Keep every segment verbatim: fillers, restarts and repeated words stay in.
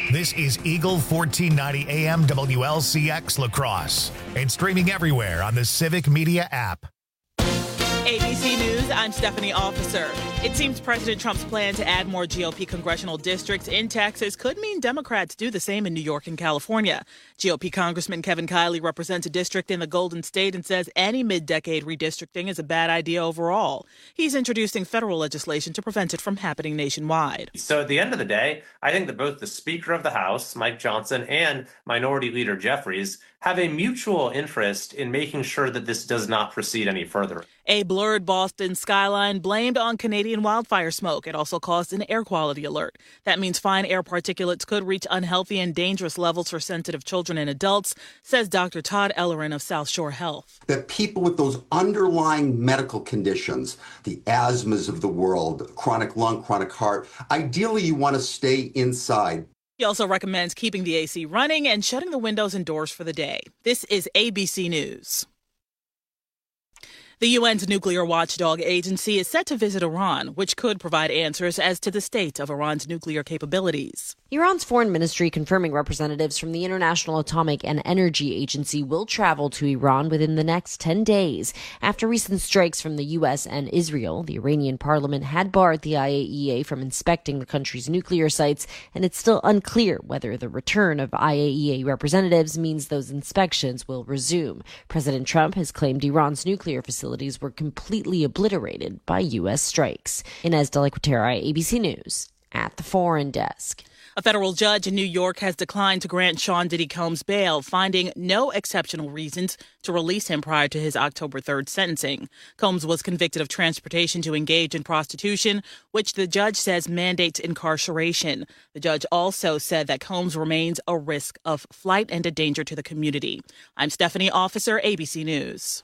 This is Eagle fourteen ninety A M W L C X La Crosse and streaming everywhere on the Civic Media app. A B C News, I'm Stephanie Officer. It seems President Trump's plan to add more G O P congressional districts in Texas could mean Democrats do the same in New York and California. G O P Congressman Kevin Kiley represents a district in the Golden State and says any mid-decade redistricting is a bad idea overall. He's introducing federal legislation to prevent it from happening nationwide. So at the end of the day, I think that both the Speaker of the House, Mike Johnson, and Minority Leader Jeffries have a mutual interest in making sure that this does not proceed any further. A blurred Boston skyline blamed on Canadian wildfire smoke. It also caused an air quality alert. That means fine air particulates could reach unhealthy and dangerous levels for sensitive children and adults, says Doctor Todd Ellerin of South Shore Health. That people with those underlying medical conditions, the asthmas of the world, chronic lung, chronic heart, ideally you want to stay inside. He also recommends keeping the A C running and shutting the windows and doors for the day. This is A B C News. The U N's nuclear watchdog agency is set to visit Iran, which could provide answers as to the state of Iran's nuclear capabilities. Iran's foreign ministry confirming representatives from the International Atomic and Energy Agency will travel to Iran within the next ten days. After recent strikes from the U S and Israel, the Iranian parliament had barred the I A E A from inspecting the country's nuclear sites, and it's still unclear whether the return of I A E A representatives means those inspections will resume. President Trump has claimed Iran's nuclear facilities were completely obliterated by U S strikes. Inez Deliquatera, A B C News, at the Foreign Desk. A federal judge in New York has declined to grant Sean Diddy Combs bail, finding no exceptional reasons to release him prior to his October third sentencing. Combs was convicted of transportation to engage in prostitution, which the judge says mandates incarceration. The judge also said that Combs remains a risk of flight and a danger to the community. I'm Stephanie Officer, A B C News.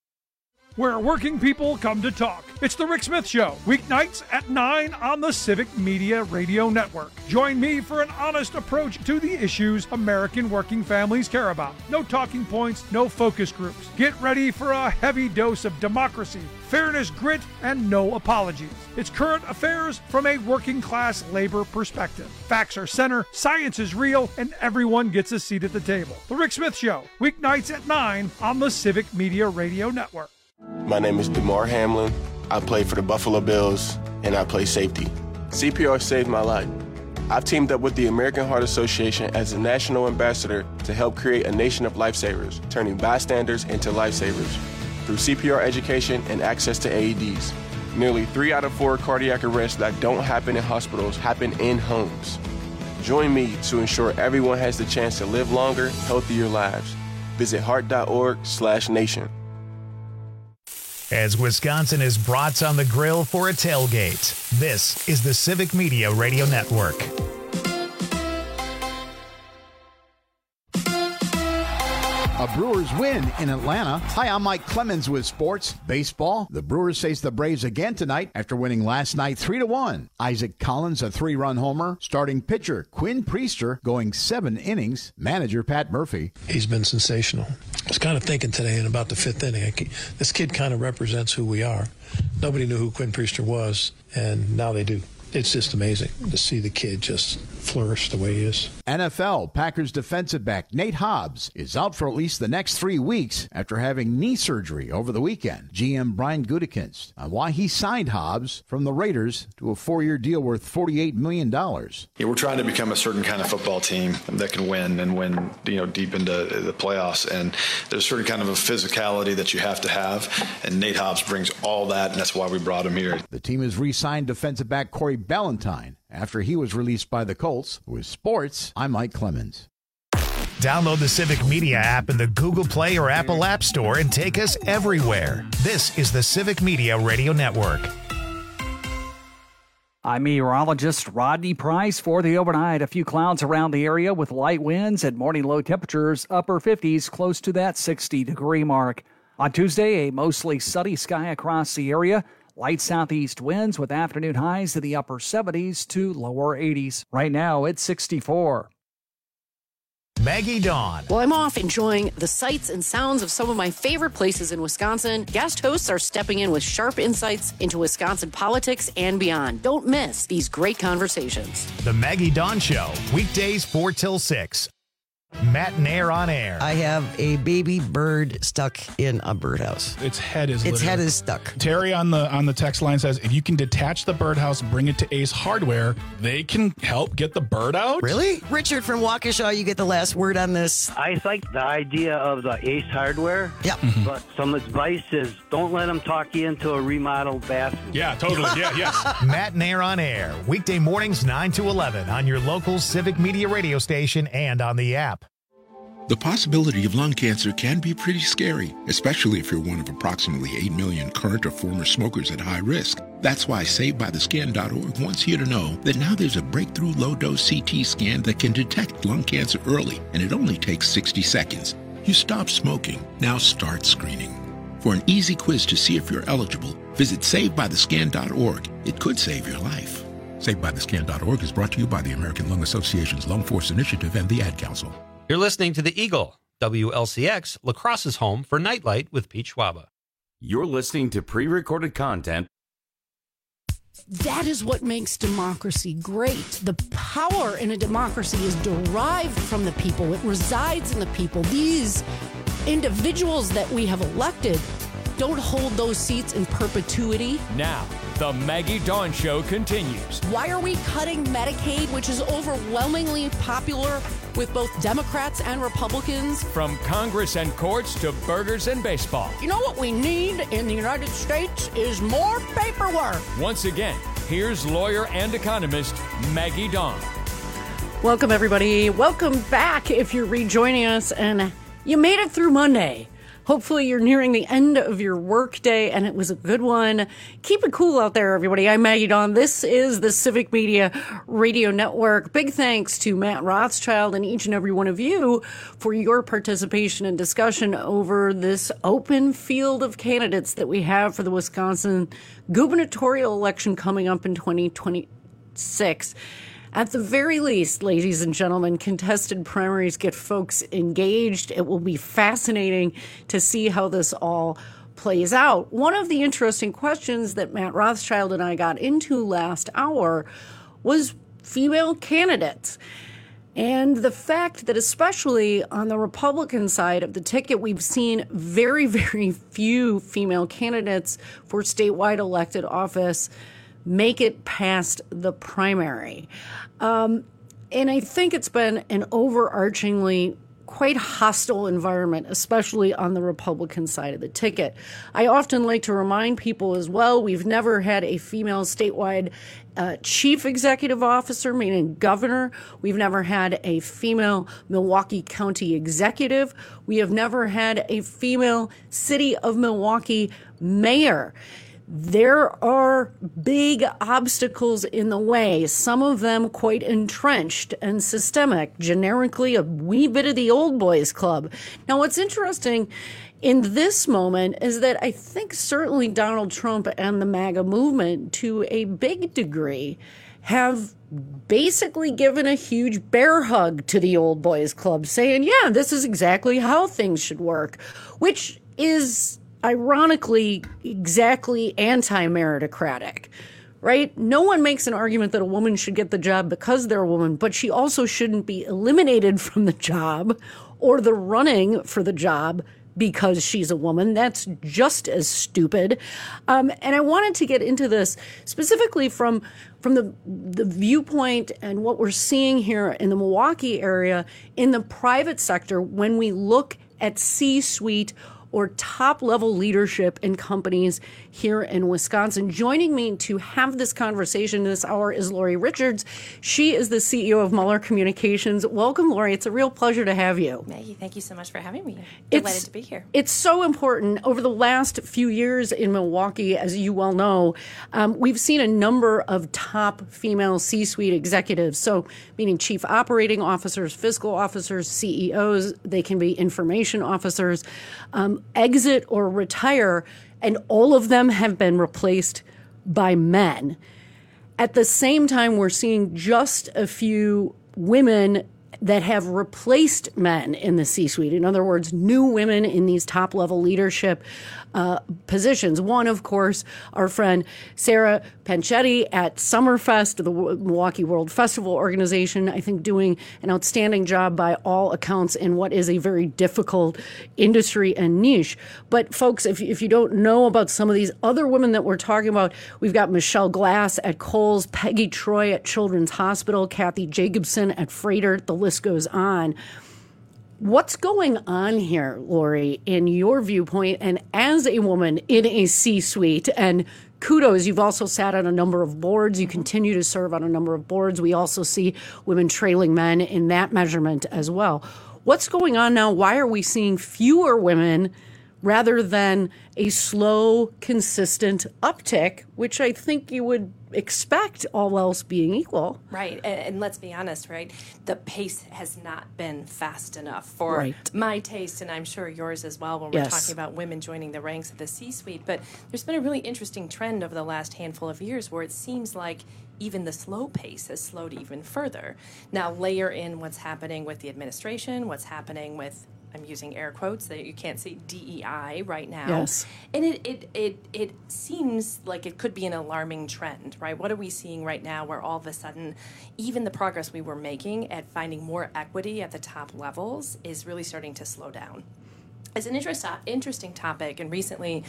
Where working people come to talk. It's The Rick Smith Show, weeknights at nine on the Civic Media Radio Network. Join me for an honest approach to the issues American working families care about. No talking points, no focus groups. Get ready for a heavy dose of democracy, fairness, grit, and no apologies. It's current affairs from a working class labor perspective. Facts are center, science is real, and everyone gets a seat at the table. The Rick Smith Show, weeknights at nine on the Civic Media Radio Network. My name is DeMar Hamlin. I play for the Buffalo Bills, and I play safety. C P R saved my life. I've teamed up with the American Heart Association as a national ambassador to help create a nation of lifesavers, turning bystanders into lifesavers through C P R education and access to A E Ds. Nearly three out of four cardiac arrests that don't happen in hospitals happen in homes. Join me to ensure everyone has the chance to live longer, healthier lives. Visit heart.org slash nation. As Wisconsin is brats on the grill for a tailgate, this is the Civic Media Radio Network. A Brewers win in Atlanta. Hi, I'm Mike Clemens with Sports Baseball. The Brewers face the Braves again tonight after winning last night three to one. Isaac Collins, a three-run homer. Starting pitcher Quinn Priester going seven innings. Manager Pat Murphy. He's been sensational. I was kind of thinking today in about the fifth inning, this kid kind of represents who we are. Nobody knew who Quinn Priester was, and now they do. It's just amazing to see the kid just flourish the way he is. N F L Packers defensive back Nate Hobbs is out for at least the next three weeks after having knee surgery over the weekend. G M Brian Gutekunst on why he signed Hobbs from the Raiders to a four-year deal worth forty-eight million dollars. Yeah, we're trying to become a certain kind of football team that can win and win, you know, deep into the playoffs. And there's a certain kind of a physicality that you have to have. And Nate Hobbs brings all that, and that's why we brought him here. The team has re-signed defensive back Corey Ballantyne after he was released by the Colts. With sports, I'm Mike Clemens. Download the Civic Media app in the Google Play or Apple App Store and take us everywhere. This is the Civic Media Radio Network. I'm meteorologist Rodney Price for the overnight. A few clouds around the area with light winds and morning low temperatures, upper fifties, close to that sixty-degree mark. On Tuesday, a mostly sunny sky across the area. Light southeast winds with afternoon highs in the upper seventies to lower eighties. Right now, it's sixty-four. Maggie Dawn. Well, I'm off enjoying the sights and sounds of some of my favorite places in Wisconsin. Guest hosts are stepping in with sharp insights into Wisconsin politics and beyond. Don't miss these great conversations. The Maggie Dawn Show, weekdays four till six. Matt and Air on Air. I have a baby bird stuck in a birdhouse. Its head is Its literally- head is stuck. Terry on the on the text line says, if you can detach the birdhouse, bring it to Ace Hardware, they can help get the bird out. Really? Richard from Waukesha, you get the last word on this. I like the idea of the Ace Hardware. Yeah. Mm-hmm. But some advice is don't let them talk you into a remodeled bathroom. Yeah, totally. Yeah, yes. Matt and Air on Air, weekday mornings nine to eleven on your local Civic Media radio station and on the app. The possibility of lung cancer can be pretty scary, especially if you're one of approximately eight million current or former smokers at high risk. That's why Saved By The Scan dot org wants you to know that now there's a breakthrough low-dose C T scan that can detect lung cancer early, and it only takes sixty seconds. You stop smoking, now start screening. For an easy quiz to see if you're eligible, visit Saved By The Scan dot org. It could save your life. Saved By The Scan dot org is brought to you by the American Lung Association's Lung Force Initiative and the Ad Council. You're listening to The Eagle, W L C X, La Crosse's home for Nightlight with Pete Schwaba. You're listening to pre-recorded content. That is what makes democracy great. The power in a democracy is derived from the people. It resides in the people. These individuals that we have elected don't hold those seats in perpetuity. Now, the Maggie Dawn Show continues. Why are we cutting Medicaid, which is overwhelmingly popular with both Democrats and Republicans? From Congress and courts to burgers and baseball. You know what we need in the United States is more paperwork. Once again, here's lawyer and economist Maggie Dawn. Welcome, everybody. Welcome back if you're rejoining us and you made it through Monday. Hopefully you're nearing the end of your work day and it was a good one. Keep it cool out there, everybody. I'm Maggie Dawn. This is the Civic Media Radio Network. Big thanks to Matt Rothschild and each and every one of you for your participation and discussion over this open field of candidates that we have for the Wisconsin gubernatorial election coming up in twenty twenty-six. At the very least, ladies and gentlemen, contested primaries get folks engaged. It will be fascinating to see how this all plays out. One of the interesting questions that Matt Rothschild and I got into last hour was female candidates. And the fact that especially on the Republican side of the ticket, we've seen very, very few female candidates for statewide elected office make it past the primary. Um, and I think it's been an overarchingly quite hostile environment, especially on the Republican side of the ticket. I often like to remind people as well, we've never had a female statewide uh, chief executive officer, meaning governor. We've never had a female Milwaukee County executive. We have never had a female city of Milwaukee mayor. There are big obstacles in the way, some of them quite entrenched and systemic, generically a wee bit of the old boys club. Now, what's interesting in this moment is that I think certainly Donald Trump and the MAGA movement, to a big degree, have basically given a huge bear hug to the old boys club, saying, yeah, this is exactly how things should work, which is ironically exactly anti-meritocratic, right? No one makes an argument that a woman should get the job because they're a woman, but she also shouldn't be eliminated from the job or the running for the job because she's a woman. That's just as stupid. Um, and I wanted to get into this specifically from from the the viewpoint and what we're seeing here in the Milwaukee area in the private sector when we look at C-suite or top-level leadership in companies here in Wisconsin. Joining me to have this conversation this hour is Lori Richards. She is the C E O of Muller Communications. Welcome, Lori. It's a real pleasure to have you. Maggie, thank you so much for having me. It's, Delighted to be here. It's so important. Over the last few years in Milwaukee, as you well know, um, we've seen a number of top female C-suite executives, so meaning chief operating officers, fiscal officers, C E Os, they can be information officers, um, exit or retire, and all of them have been replaced by men. At the same time, we're seeing just a few women that have replaced men in the C-suite. In other words, new women in these top-level leadership uh, positions. One, of course, our friend Sarah Panchetti at Summerfest, the Milwaukee World Festival Organization, I think doing an outstanding job by all accounts in what is a very difficult industry and niche. But folks, if, if you don't know about some of these other women that we're talking about, we've got Michelle Glass at Kohl's, Peggy Troy at Children's Hospital, Kathy Jacobson at Freighter, the list goes on. What's going on here, Lori, in your viewpoint, and as a woman in a C-suite? And kudos, you've also sat on a number of boards. You continue to serve on a number of boards. We also see women trailing men in that measurement as well. What's going on now? Why are we seeing fewer women rather than a slow, consistent uptick, which I think you would expect, all else being equal? Right. And, and let's be honest, right? The pace has not been fast enough for right. my taste, and I'm sure yours as well, when we're Yes. talking about women joining the ranks of the C-suite. But there's been a really interesting trend over the last handful of years where it seems like even the slow pace has slowed even further. Now, layer in what's happening with the administration, what's happening with, I'm using air quotes that you can't see, D E I right now. Yes. And it, it, it, it seems like it could be an alarming trend, right? What are we seeing right now where all of a sudden even the progress we were making at finding more equity at the top levels is really starting to slow down? It's an interest, interesting topic, and recently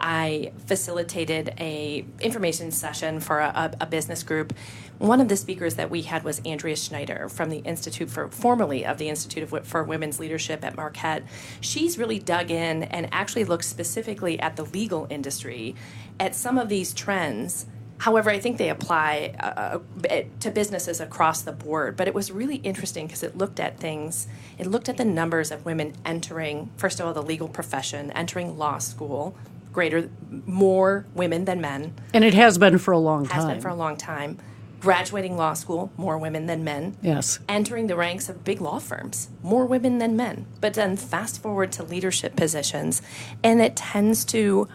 I facilitated a information session for a, a business group. One of the speakers that we had was Andrea Schneider from the Institute for, formerly of the Institute of, for Women's Leadership at Marquette. She's really dug in and actually looked specifically at the legal industry, at some of these trends. However, I think they apply uh, to businesses across the board. But it was really interesting because it looked at things, it looked at the numbers of women entering, first of all, the legal profession, entering law school, greater, more women than men. And it has been for a long time. Has been for a long time. Graduating law school, more women than men. Yes. Entering the ranks of big law firms, more women than men. But then fast forward to leadership positions, and it tends to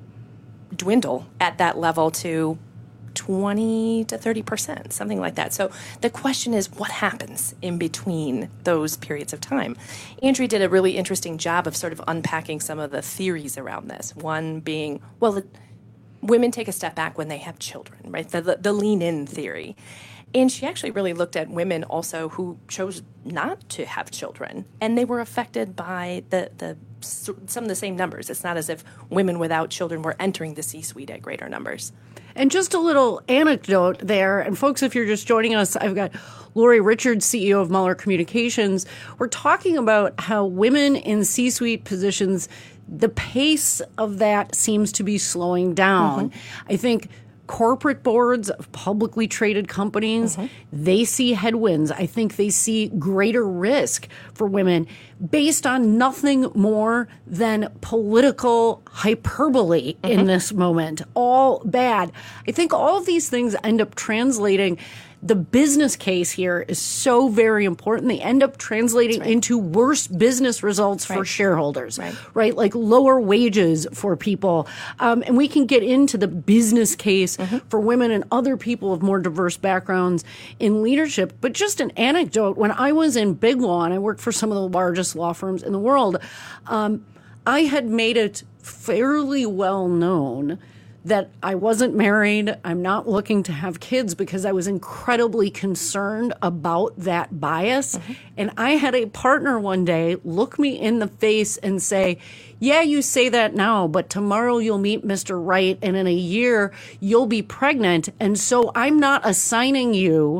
dwindle at that level to twenty to thirty percent, something like that. So the question is, what happens in between those periods of time? Andrea did a really interesting job of sort of unpacking some of the theories around this. One being, well, it, women take a step back when they have children, right? The, the, the lean-in theory. And she actually really looked at women also who chose not to have children, and they were affected by the, the some of the same numbers. It's not as if women without children were entering the C-suite at greater numbers. And just a little anecdote there. And folks, if you're just joining us, I've got Lori Richards, C E O of Mueller Communications. We're talking about how women in C-suite positions, the pace of that seems to be slowing down. Mm-hmm. I think corporate boards of publicly traded companies, mm-hmm. they see headwinds. I think they see greater risk for women based on nothing more than political hyperbole mm-hmm. in this moment. All bad. I think all of these things end up translating. The business case here is so very important. They end up translating right. into worse business results right. for shareholders, right. right? Like lower wages for people. Um, and we can get into the business case mm-hmm. for women and other people of more diverse backgrounds in leadership. But just an anecdote, when I was in big law, and I worked for some of the largest law firms in the world, um, I had made it fairly well known that I wasn't married, I'm not looking to have kids, because I was incredibly concerned about that bias. Mm-hmm. And I had a partner one day look me in the face and say, yeah, you say that now, but tomorrow you'll meet Mister Right, and in a year you'll be pregnant. And so I'm not assigning you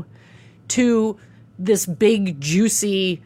to this big, juicy,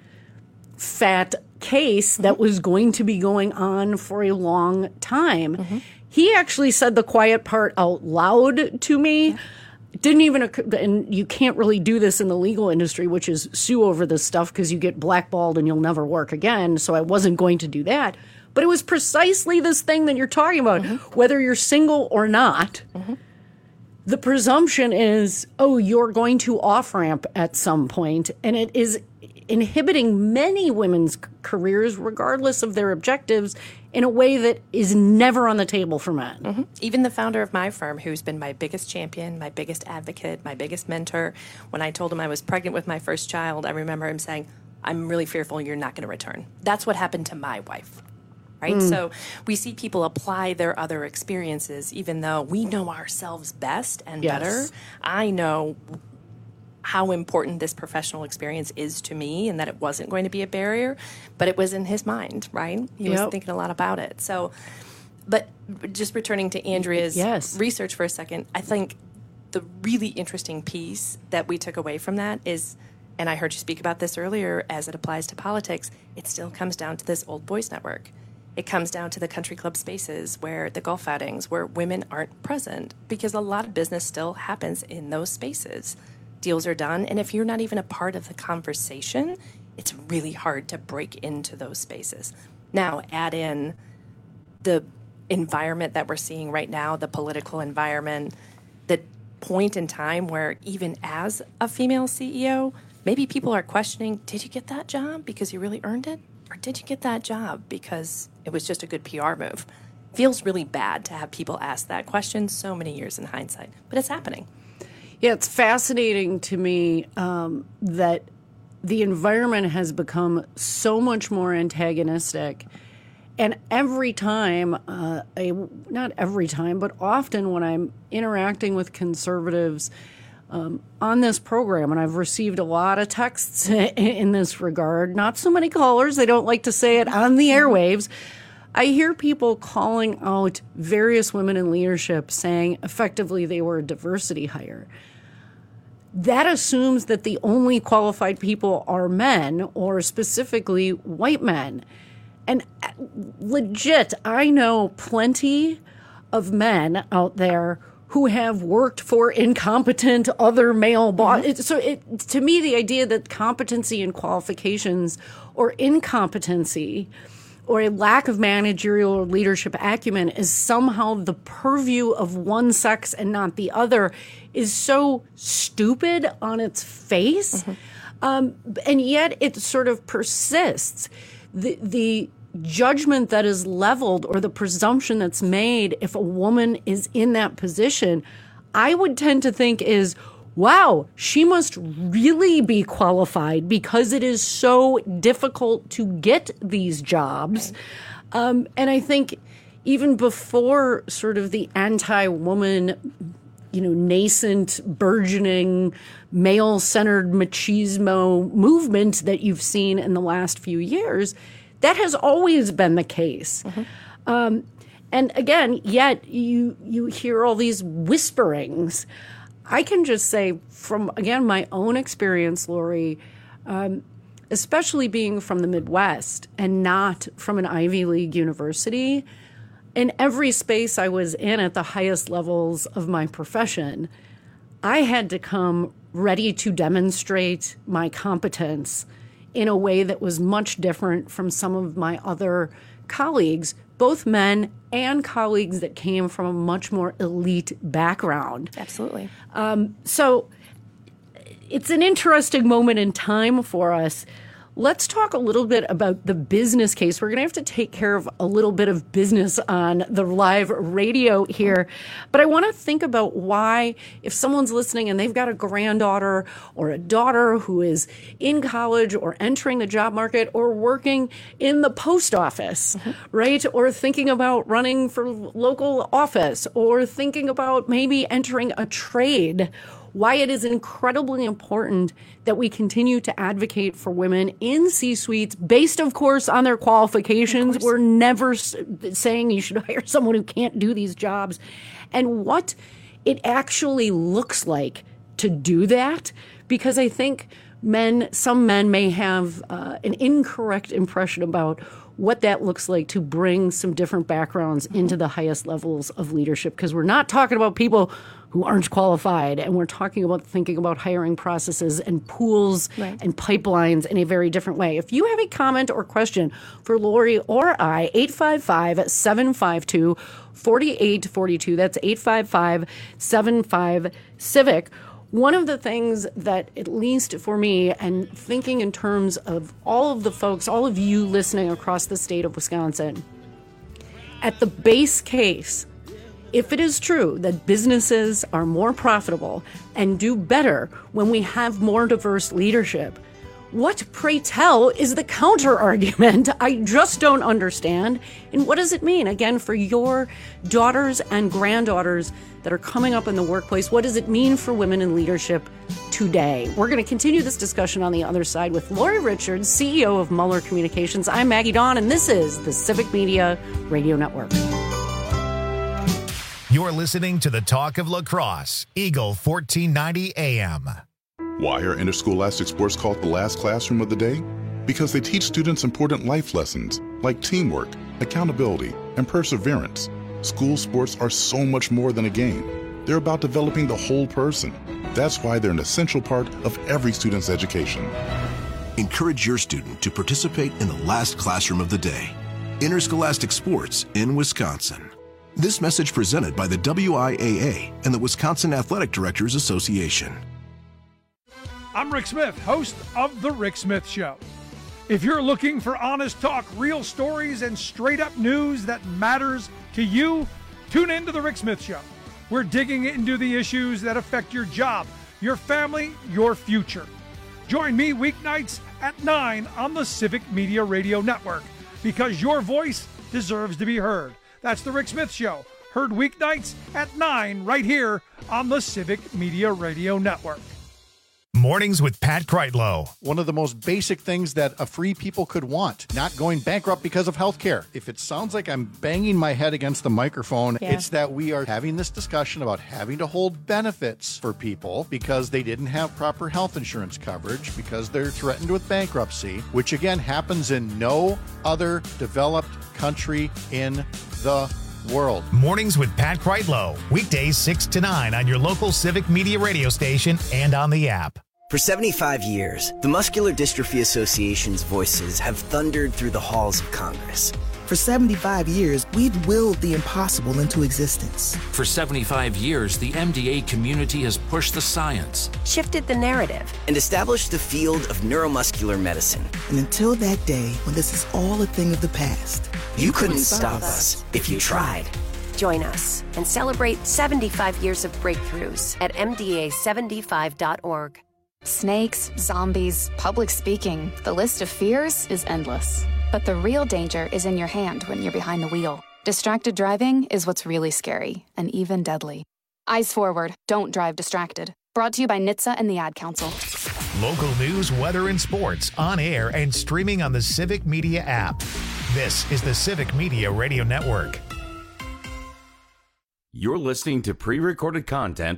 fat case that was going to be going on for a long time. Mm-hmm. He actually said the quiet part out loud to me. Yeah. It didn't even occur, and you can't really do this in the legal industry, which is sue over this stuff because you get blackballed and you'll never work again. So I wasn't going to do that. But it was precisely this thing that you're talking about, mm-hmm. whether you're single or not. Mm-hmm. The presumption is, oh, you're going to off-ramp at some point, and it is inhibiting many women's c- careers, regardless of their objectives, in a way that is never on the table for men. Mm-hmm. Even the founder of my firm, who's been my biggest champion, my biggest advocate, my biggest mentor, when I told him I was pregnant with my first child, I remember him saying, I'm really fearful you're not going to return. That's what happened to my wife. Right? Mm. So we see people apply their other experiences, even though we know ourselves best and yes. better. I know how important this professional experience is to me and that it wasn't going to be a barrier, but it was in his mind, right? He yep. was thinking a lot about it. So, but just returning to Andrea's yes. research for a second, I think the really interesting piece that we took away from that is, and I heard you speak about this earlier as it applies to politics, it still comes down to this old boys network. It comes down to the country club spaces where the golf outings where women aren't present because a lot of business still happens in those spaces. Deals are done, and if you're not even a part of the conversation, it's really hard to break into those spaces. Now, add in the environment that we're seeing right now, the political environment, the point in time where even as a female C E O, maybe people are questioning, did you get that job because you really earned it? Or did you get that job because it was just a good P R move? Feels really bad to have people ask that question so many years in hindsight, but it's happening. Yeah, it's fascinating to me um, that the environment has become so much more antagonistic. And every time, uh, a, not every time, but often when I'm interacting with conservatives um, on this program, and I've received a lot of texts in this regard, not so many callers, they don't like to say it on the airwaves, I hear people calling out various women in leadership saying effectively they were a diversity hire. That assumes that the only qualified people are men, or specifically white men. And legit, I know plenty of men out there who have worked for incompetent other male bosses. Mm-hmm. So it, to me, the idea that competency and qualifications or incompetency or a lack of managerial or leadership acumen is somehow the purview of one sex and not the other is so stupid on its face. Mm-hmm. Um, and yet it sort of persists. The, the judgment that is leveled or the presumption that's made if a woman is in that position, I would tend to think is, wow, she must really be qualified because it is so difficult to get these jobs. Um, and I think even before sort of the anti-woman, you know, nascent, burgeoning, male-centered machismo movement that you've seen in the last few years, that has always been the case. Mm-hmm. Um, and again, yet you you hear all these whisperings. I can just say from, again, my own experience, Lori, um, especially being from the Midwest and not from an Ivy League university, in every space I was in at the highest levels of my profession, I had to come ready to demonstrate my competence in a way that was much different from some of my other colleagues, both men and colleagues that came from a much more elite background. Absolutely. Um, so it's an interesting moment in time for us. Let's talk a little bit about the business case. We're going to have to take care of a little bit of business on the live radio here. But I want to think about why, if someone's listening and they've got a granddaughter or a daughter who is in college or entering the job market or working in the post office, mm-hmm. right? Or thinking about running for local office or thinking about maybe entering a trade, why it is incredibly important that we continue to advocate for women in C-suites based, of course, on their qualifications. We're never saying you should hire someone who can't do these jobs. And what it actually looks like to do that, because I think men, some men may have uh, an incorrect impression about what that looks like to bring some different backgrounds mm-hmm. into the highest levels of leadership, because we're not talking about people who aren't qualified, and we're talking about thinking about hiring processes and pools right. and pipelines in a very different way. If you have a comment or question for Lori or I, eight five five, seven five two, four eight four two. That's eight five five, seven five, CIVIC. One of the things that, at least for me, and thinking in terms of all of the folks, all of you listening across the state of Wisconsin, at the base case, if it is true that businesses are more profitable and do better when we have more diverse leadership, what, pray tell, is the counter argument? I just don't understand. And what does it mean, again, for your daughters and granddaughters that are coming up in the workplace? What does it mean for women in leadership today? We're going to continue this discussion on the other side with Lori Richards, C E O of Muller Communications. I'm Maggie Dawn, and this is the Civic Media Radio Network. You're listening to the Talk of La Crosse, Eagle fourteen ninety A M. Why are interscholastic sports called the last classroom of the day? Because they teach students important life lessons like teamwork, accountability, and perseverance. School sports are so much more than a game. They're about developing the whole person. That's why they're an essential part of every student's education. Encourage your student to participate in the last classroom of the day. Interscholastic sports in Wisconsin. This message presented by the W I A A and the Wisconsin Athletic Directors Association. I'm Rick Smith, host of The Rick Smith Show. If you're looking for honest talk, real stories, and straight-up news that matters to you, tune in to The Rick Smith Show. We're digging into the issues that affect your job, your family, your future. Join me weeknights at nine on the Civic Media Radio Network, because your voice deserves to be heard. That's The Rick Smith Show, heard weeknights at nine right here on the Civic Media Radio Network. Mornings with Pat Kreitlow. One of the most basic things that a free people could want, not going bankrupt because of health care. If it sounds like I'm banging my head against the microphone, yeah. It's that we are having this discussion about having to hold benefits for people because they didn't have proper health insurance coverage, because they're threatened with bankruptcy, which again happens in no other developed country in the world. Mornings with Pat Kreitlow. Weekdays six to nine on your local Civic Media radio station and on the app. For seventy-five years, the Muscular Dystrophy Association's voices have thundered through the halls of Congress. For seventy-five years, we've willed the impossible into existence. For seventy-five years, the M D A community has pushed the science, shifted the narrative, and established the field of neuromuscular medicine. And until that day, when this is all a thing of the past, you, you couldn't, couldn't stop us if you tried. Join us and celebrate seventy-five years of breakthroughs at M D A seventy-five dot org. Snakes, zombies, public speaking, the list of fears is endless. But the real danger is in your hand when you're behind the wheel. Distracted driving is what's really scary and even deadly. Eyes forward, don't drive distracted. Brought to you by N H T S A and the Ad Council. Local news, weather, and sports on air and streaming on the Civic Media app. This is the Civic Media Radio Network. You're listening to pre-recorded content.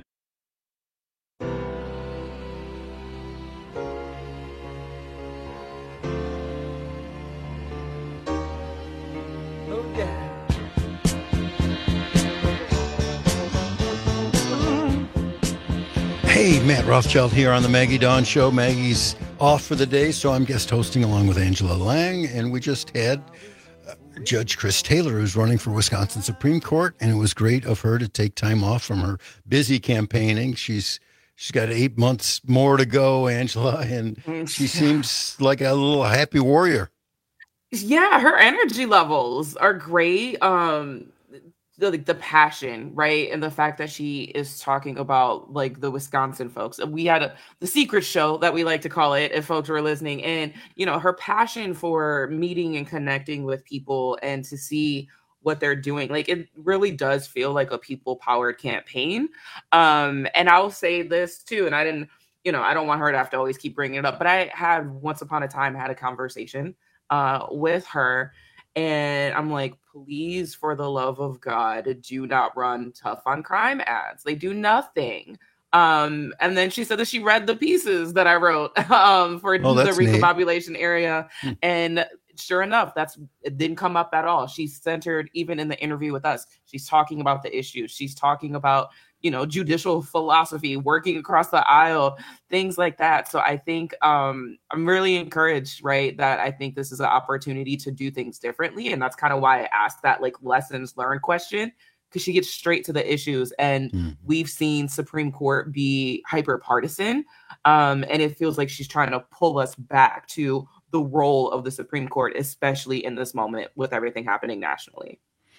Hey, Matt Rothschild here on the Maggie Dawn Show. Maggie's off for the day, so I'm guest hosting along with Angela Lang, and we just had uh, Judge Chris Taylor, who's running for Wisconsin Supreme Court, and it was great of her to take time off from her busy campaigning. She's she's got eight months more to go, Angela, and she seems like a little happy warrior. Yeah, her energy levels are great. Um, the like the passion, right, and the fact that she is talking about like the Wisconsin folks. We had a the secret show that we like to call it, if folks were listening, and you know her passion for meeting and connecting with people and to see what they're doing. Like it really does feel like a people powered campaign. Um, and I'll say this too, and I didn't, you know, I don't want her to have to always keep bringing it up, but I had once upon a time had a conversation uh, with her. And I'm like, please, for the love of God, do not run tough on crime ads. They do nothing. Um, and then she said that she read the pieces that I wrote um, for oh, the recombobulation area. Hmm. And sure enough, that's it didn't come up at all. She's centered, even in the interview with us, she's talking about the issues. She's talking about, you know, judicial philosophy, working across the aisle, things like that. So I think um, I'm really encouraged, right, that I think this is an opportunity to do things differently. And that's kind of why I asked that like lessons learned question, because she gets straight to the issues. And mm. we've seen Supreme Court be hyper partisan. Um, and it feels like she's trying to pull us back to the role of the Supreme Court, especially in this moment with everything happening nationally.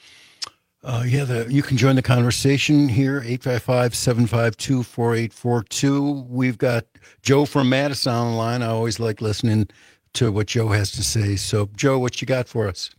Uh, yeah, the, you can join the conversation here, eight five five, seven five two, four eight four two. We've got Joe from Madison on the line. I always like listening to what Joe has to say. So, Joe, what you got for us?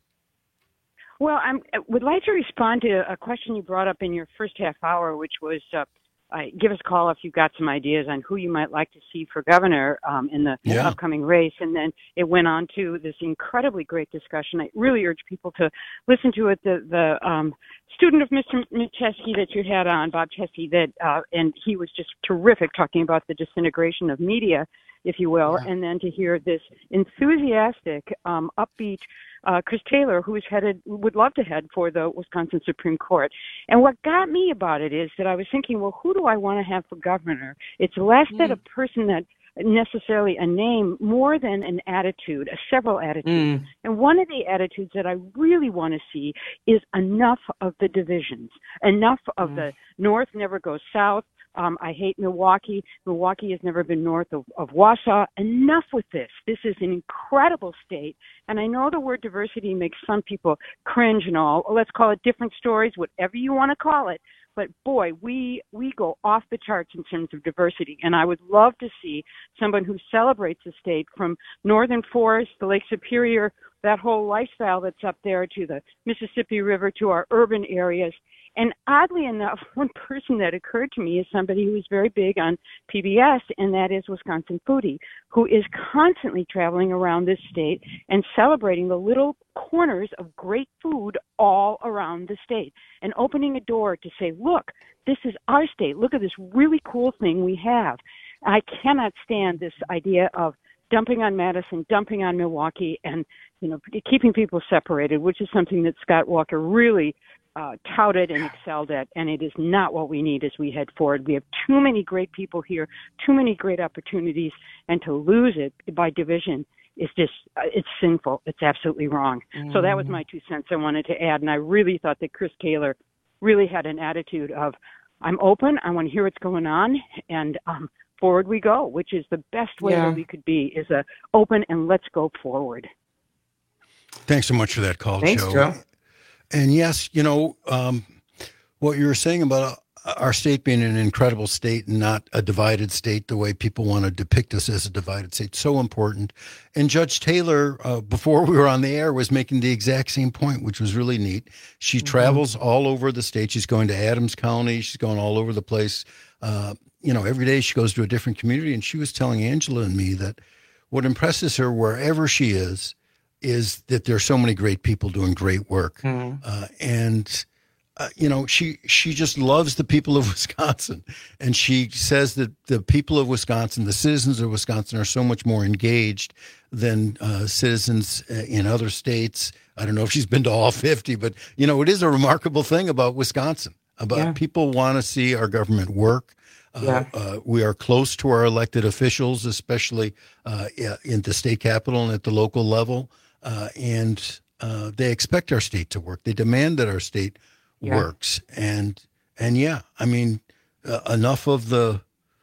Well, I would like to respond to a question you brought up in your first half hour, which was uh, uh, give us a call if you've got some ideas on who you might like to see for governor um, in the yeah. upcoming race. And then it went on to this incredibly great discussion. I really urge people to listen to it. The, the um, student of Mister Chesky that you had on, Bob Chesky, that, uh, and he was just terrific talking about the disintegration of media, if you will, yeah. and then to hear this enthusiastic, um, upbeat uh, Chris Taylor, who is headed, would love to head for the Wisconsin Supreme Court. And what got me about it is that I was thinking, well, who do I want to have for governor? It's less mm. that a person that necessarily a name, more than an attitude, a several attitudes. Mm. And one of the attitudes that I really want to see is enough of the divisions, enough of mm. the North never goes south. Um, I hate Milwaukee. Milwaukee has never been north of, of Wausau. Enough with this. This is an incredible state. And I know the word diversity makes some people cringe and all. Let's call it different stories, whatever you want to call it. But boy, we we go off the charts in terms of diversity. And I would love to see someone who celebrates the state from Northern Forest, the Lake Superior, that whole lifestyle that's up there, to the Mississippi River, to our urban areas. And oddly enough, one person that occurred to me is somebody who is very big on P B S, and that is Wisconsin Foodie, who is constantly traveling around this state and celebrating the little corners of great food all around the state and opening a door to say, look, this is our state. Look at this really cool thing we have. I cannot stand this idea of dumping on Madison, dumping on Milwaukee, and, you know, keeping people separated, which is something that Scott Walker really Uh, touted and excelled at, and it is not what we need as we head forward. We have too many great people here, too many great opportunities, and to lose it by division is just, uh, it's sinful. It's absolutely wrong. Mm-hmm. So that was my two cents I wanted to add, and I really thought that Chris Taylor really had an attitude of, I'm open, I want to hear what's going on, and um, forward we go, which is the best way yeah. that we could be, is a open and let's go forward. Thanks so much for that call, Thanks, Joe. Joe. And yes, you know, um, what you were saying about our state being an incredible state and not a divided state, the way people want to depict us as a divided state, so important. And Judge Taylor, uh, before we were on the air, was making the exact same point, which was really neat. She mm-hmm. travels all over the state. She's going to Adams County. She's going all over the place. Uh, you know, every day she goes to a different community. And she was telling Angela and me that what impresses her wherever she is, is that there are so many great people doing great work. Mm. Uh, and, uh, you know, she she just loves the people of Wisconsin. And she says that the people of Wisconsin, the citizens of Wisconsin, are so much more engaged than uh, citizens in other states. I don't know if she's been to all fifty, but, you know, it is a remarkable thing about Wisconsin, about yeah. people want to see our government work. Uh, yeah. uh, we are close to our elected officials, especially uh, in the state capitol and at the local level. Uh, and uh, they expect our state to work. They demand that our state yeah. works. And, and yeah, I mean, uh, enough of the,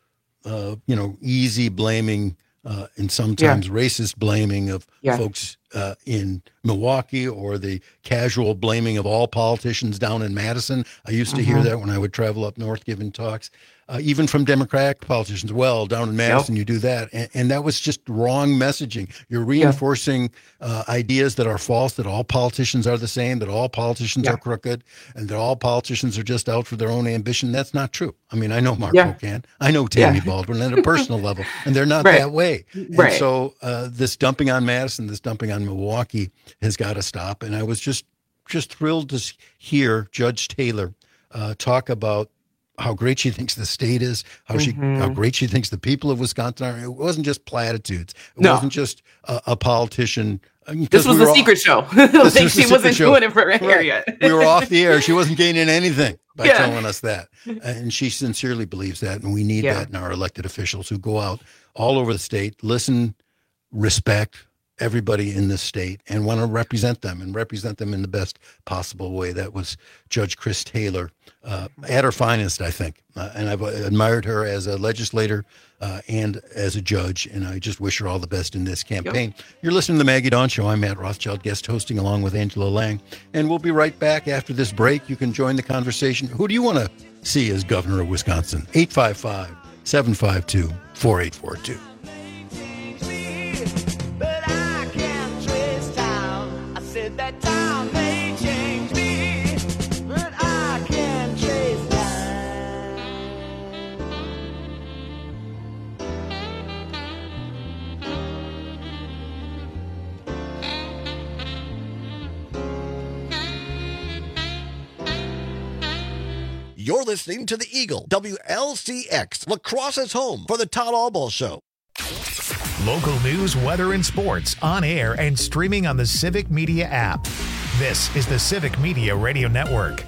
uh, you know, easy blaming uh, and sometimes yeah. racist blaming of yeah. folks uh, in Milwaukee, or the casual blaming of all politicians down in Madison. I used to mm-hmm. hear that when I would travel up north giving talks. Uh, even from Democratic politicians, well, down in Madison, yep. you do that. And, and that was just wrong messaging. You're reinforcing yeah. uh, ideas that are false, that all politicians are the same, that all politicians yeah. are crooked, and that all politicians are just out for their own ambition. That's not true. I mean, I know Mark yeah. Pocan. I know Tammy yeah. Baldwin at a personal level, and they're not right. that way. And right. so uh, this dumping on Madison, this dumping on Milwaukee has got to stop. And I was just, just thrilled to hear Judge Taylor uh, talk about how great she thinks the state is, how she, mm-hmm. how great she thinks the people of Wisconsin are. It wasn't just platitudes. It no. wasn't just a, a politician. This was we a all, secret show. Like she wasn't show. doing it for air right. yet. We were off the air. She wasn't gaining anything by yeah. telling us that. And she sincerely believes that. And we need yeah. that in our elected officials who go out all over the state, listen, respect, everybody in this state and want to represent them and represent them in the best possible way. That was Judge Chris Taylor, uh, at her finest, I think. Uh, and I've admired her as a legislator uh, and as a judge, and I just wish her all the best in this campaign. Yep. You're listening to the Maggie Dawn Show. I'm Matt Rothschild, guest hosting along with Angela Lang. And we'll be right back after this break. You can join the conversation. Who do you want to see as governor of Wisconsin? eight five five, seven five two, four eight four two. You're listening to the Eagle, W L C X, Lacrosse's home for the Todd Albaugh Show. Local news, weather, and sports on air and streaming on the Civic Media app. This is the Civic Media Radio Network.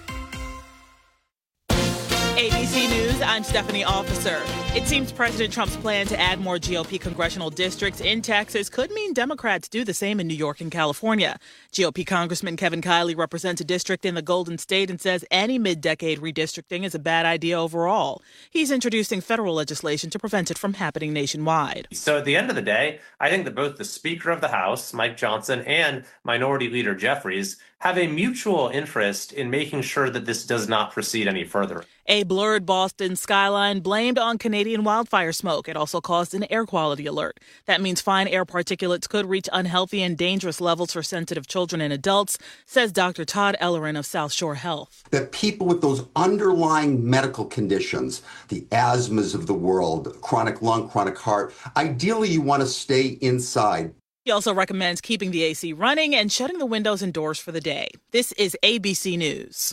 A B C News, I'm Stephanie Officer. It seems President Trump's plan to add more G O P congressional districts in Texas could mean Democrats do the same in New York and California. G O P Congressman Kevin Kiley represents a district in the Golden State and says any mid-decade redistricting is a bad idea overall. He's introducing federal legislation to prevent it from happening nationwide. So at the end of the day, I think that both the Speaker of the House, Mike Johnson, and Minority Leader Jeffries have a mutual interest in making sure that this does not proceed any further. A blurred Boston skyline blamed on Canadian wildfire smoke. It also caused an air quality alert. That means fine air particulates could reach unhealthy and dangerous levels for sensitive children and adults, says Doctor Todd Ellerin of South Shore Health. That people with those underlying medical conditions, the asthmas of the world, chronic lung, chronic heart, ideally you want to stay inside. He also recommends keeping the A C running and shutting the windows and doors for the day. This is A B C News.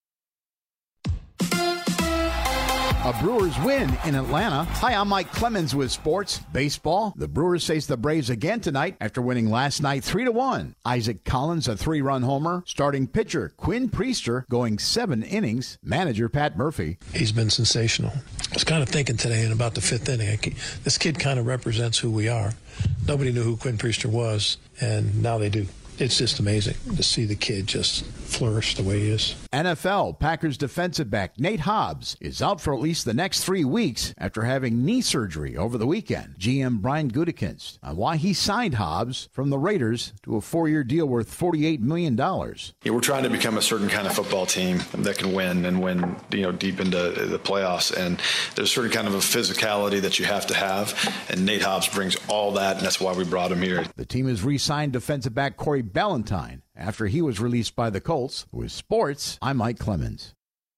A Brewers win in Atlanta. Hi, I'm Mike Clemens with Sports Baseball. The Brewers face the Braves again tonight after winning last night three to one. Isaac Collins, a three-run homer. Starting pitcher Quinn Priester going seven innings. Manager Pat Murphy. He's been sensational. I was kind of thinking today in about the fifth inning, this kid kind of represents who we are. Nobody knew who Quinn Priester was, and now they do. It's just amazing to see the kid just flourish the way he is. N F L Packers defensive back Nate Hobbs is out for at least the next three weeks after having knee surgery over the weekend. G M Brian Gutekunst on why he signed Hobbs from the Raiders to a four-year deal worth forty-eight million dollars. Yeah, we're trying to become a certain kind of football team that can win and win, you know, deep into the playoffs. And there's a certain kind of a physicality that you have to have. And Nate Hobbs brings all that, and that's why we brought him here. The team has re-signed defensive back Corey Ballantyne after he was released by the Colts. With sports, I'm Mike Clemens.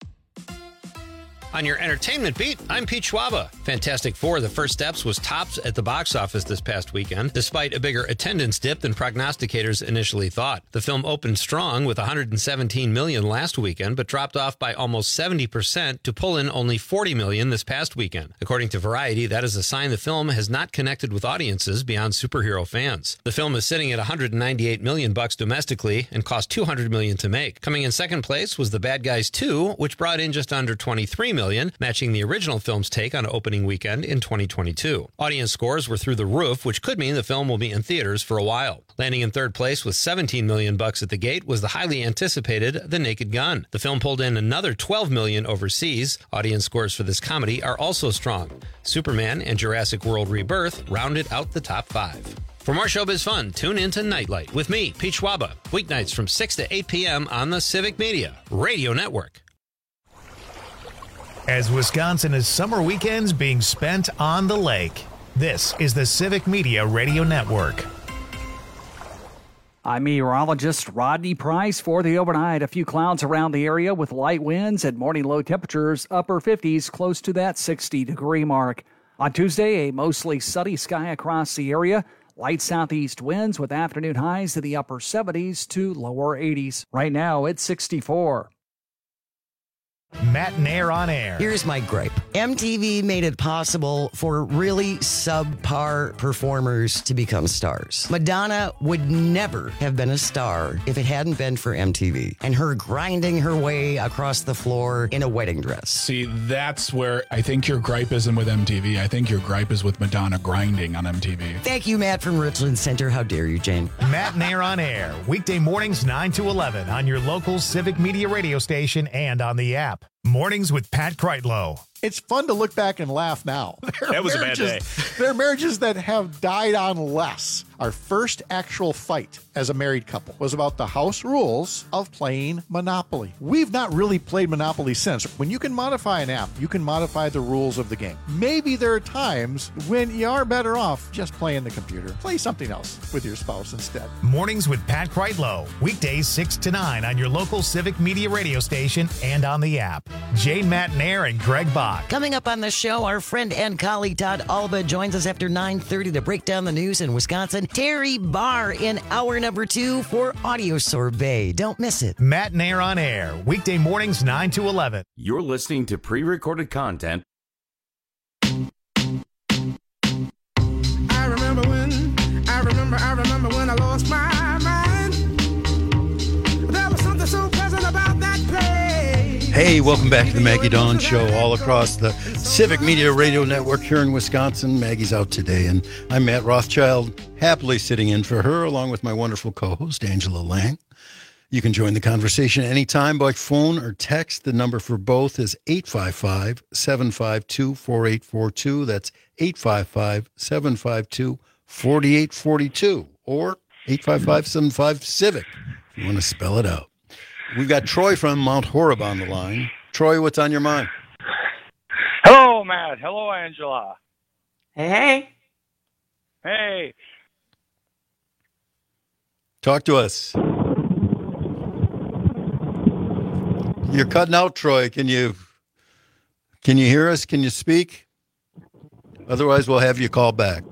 On your entertainment beat, I'm Pete Schwaba. Fantastic Four: The First Steps was tops at the box office this past weekend, despite a bigger attendance dip than prognosticators initially thought. The film opened strong with one hundred seventeen million dollars last weekend, but dropped off by almost seventy percent to pull in only forty million dollars this past weekend. According to Variety, that is a sign the film has not connected with audiences beyond superhero fans. The film is sitting at one hundred ninety-eight million dollars bucks domestically and cost two hundred million dollars to make. Coming in second place was The Bad Guys two, which brought in just under twenty-three million dollars, matching the original film's take on opening weekend in twenty twenty-two. Audience scores were through the roof, which could mean the film will be in theaters for a while. Landing in third place with seventeen million dollars bucks at the gate was the highly anticipated The Naked Gun. The film pulled in another twelve million dollars overseas. Audience scores for this comedy are also strong. Superman and Jurassic World Rebirth rounded out the top five. For more showbiz fun, tune into Nightlight with me, Pete Schwaba, weeknights from six to eight p.m. on the Civic Media Radio Network. As Wisconsin is summer weekends being spent on the lake, this is the Civic Media Radio Network. I'm meteorologist Rodney Price for the overnight. A few clouds around the area with light winds and morning low temperatures, upper fifties, close to that sixty degree mark. On Tuesday, a mostly sunny sky across the area. Light southeast winds with afternoon highs in the upper seventies to lower eighties. Right now, it's sixty-four. Matt Nair on air. Here's my gripe. M T V made it possible for really subpar performers to become stars. Madonna would never have been a star if it hadn't been for M T V and her grinding her way across the floor in a wedding dress. See, that's where I think your gripe isn't with M T V. I think your gripe is with Madonna grinding on M T V. Thank you, Matt from Richland Center. How dare you, Jane? Matt Nair on air. Weekday mornings nine to eleven on your local Civic Media radio station and on the app. Mornings with Pat Kreitlow. It's fun to look back and laugh now. That was a bad day. There are marriages that have died on less. Our first actual fight as a married couple was about the house rules of playing Monopoly. We've not really played Monopoly since. When you can modify an app, you can modify the rules of the game. Maybe there are times when you are better off just playing the computer. Play something else with your spouse instead. Mornings with Pat Kreitlow. Weekdays six to nine on your local Civic Media radio station and on the app. Jane, Matt Nair, and Greg Bach. Coming up on the show, our friend and colleague Todd Alba joins us after nine thirty to break down the news in Wisconsin. Terry Barr in hour number two for Audio Sorbet. Don't miss it. Matt Nair on air. Weekday mornings nine to eleven. You're listening to pre-recorded content. I remember when, I remember, I remember when I lost my mind. There was something so pleasant about that place. Hey, welcome back to the Maggie Dawn Show all across the Civic Media Radio Network here in Wisconsin. Maggie's out today, and I'm Matt Rothschild, happily sitting in for her, along with my wonderful co-host, Angela Lang. You can join the conversation anytime by phone or text. The number for both is eight five five, seven five two, four eight four two. That's eight five five, seven five two, four eight four two, or eight five five, seven five, CIVIC, if you want to spell it out. We've got Troy from Mount Horeb on the line. Troy, what's on your mind? Hello, Matt. Hello, Angela. Hey, hey. Hey. Talk to us. You're cutting out, Troy. Can you can you hear us? Can you speak? Otherwise, we'll have you call back.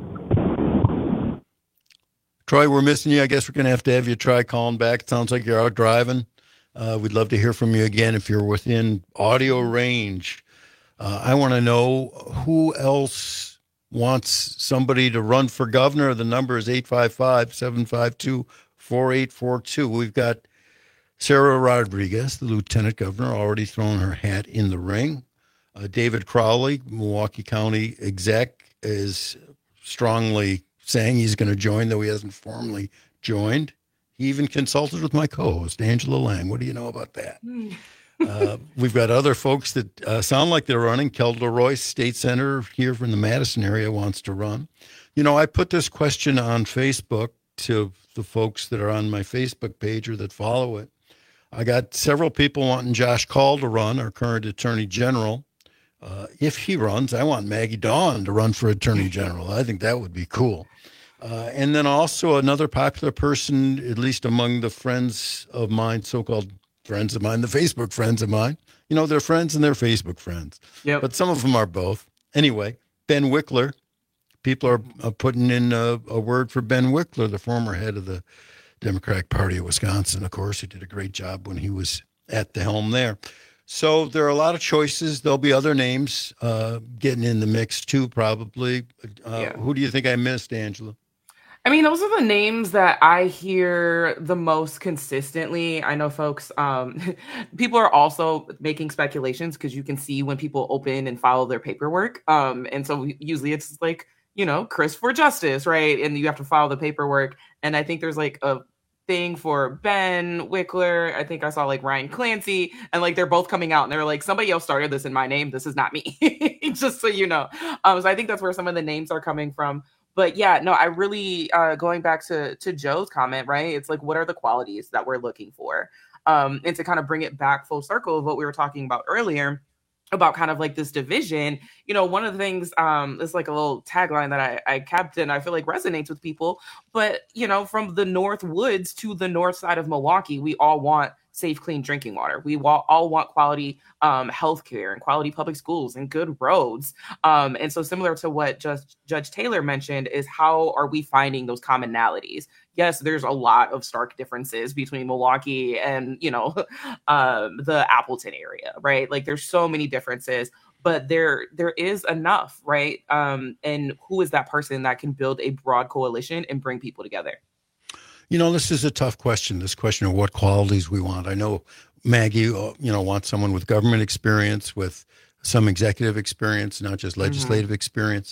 Troy, we're missing you. I guess we're going to have to have you try calling back. It sounds like you're out driving. Uh, we'd love to hear from you again if you're within audio range. Uh, I want to know who else wants somebody to run for governor. The number is eight five five, seven five two, four eight four two. We've got Sarah Rodriguez, the lieutenant governor, already thrown her hat in the ring. Uh, David Crowley, Milwaukee County exec, is strongly saying he's going to join, though he hasn't formally joined. He even consulted with my co-host, Angela Lang. What do you know about that? uh, we've got other folks that uh, sound like they're running. Kelda Royce, state senator here from the Madison area, wants to run. You know, I put this question on Facebook to the folks that are on my Facebook page or that follow it. I got several people wanting Josh Call to run, our current attorney general. Uh, if he runs, I want Maggie Dawn to run for attorney general. I think that would be cool. Uh, and then also another popular person, at least among the friends of mine, so-called friends of mine, the Facebook friends of mine. You know, they're friends and they're Facebook friends. Yep. But some of them are both. Anyway, Ben Wickler. People are uh, putting in a, a word for Ben Wickler, the former head of the Democratic Party of Wisconsin, of course. He did a great job when he was at the helm there. So there are a lot of choices. There'll be other names uh, getting in the mix too, probably. Uh, yeah. Who do you think I missed, Angela? I mean, those are the names that I hear the most consistently. I know folks, um, people are also making speculations because you can see when people open and follow their paperwork. Um, and so usually it's like, you know, Chris for Justice, right? And you have to follow the paperwork. And I think there's like a thing for Ben Wickler. I think I saw like Ryan Clancy, and like they're both coming out and they're like, somebody else started this in my name. This is not me, just so you know. Um, so I think that's where some of the names are coming from. But yeah, no, I really, uh, going back to, to Joe's comment, right? It's like, what are the qualities that we're looking for? Um, and to kind of bring it back full circle of what we were talking about earlier, about kind of like this division, you know, one of the things um, is like a little tagline that I, I kept and I feel like resonates with people. But, you know, from the North Woods to the north side of Milwaukee, we all want safe, clean drinking water. We wa- all want quality um, healthcare and quality public schools and good roads. Um, and so similar to what Judge, Judge Taylor mentioned is how are we finding those commonalities? Yes, there's a lot of stark differences between Milwaukee and, you know, um, the Appleton area, right? Like there's so many differences, but there there is enough, right? Um, and who is that person that can build a broad coalition and bring people together? You know, this is a tough question, this question of what qualities we want. I know Maggie, you know, wants someone with government experience, with some executive experience, not just legislative mm-hmm. experience.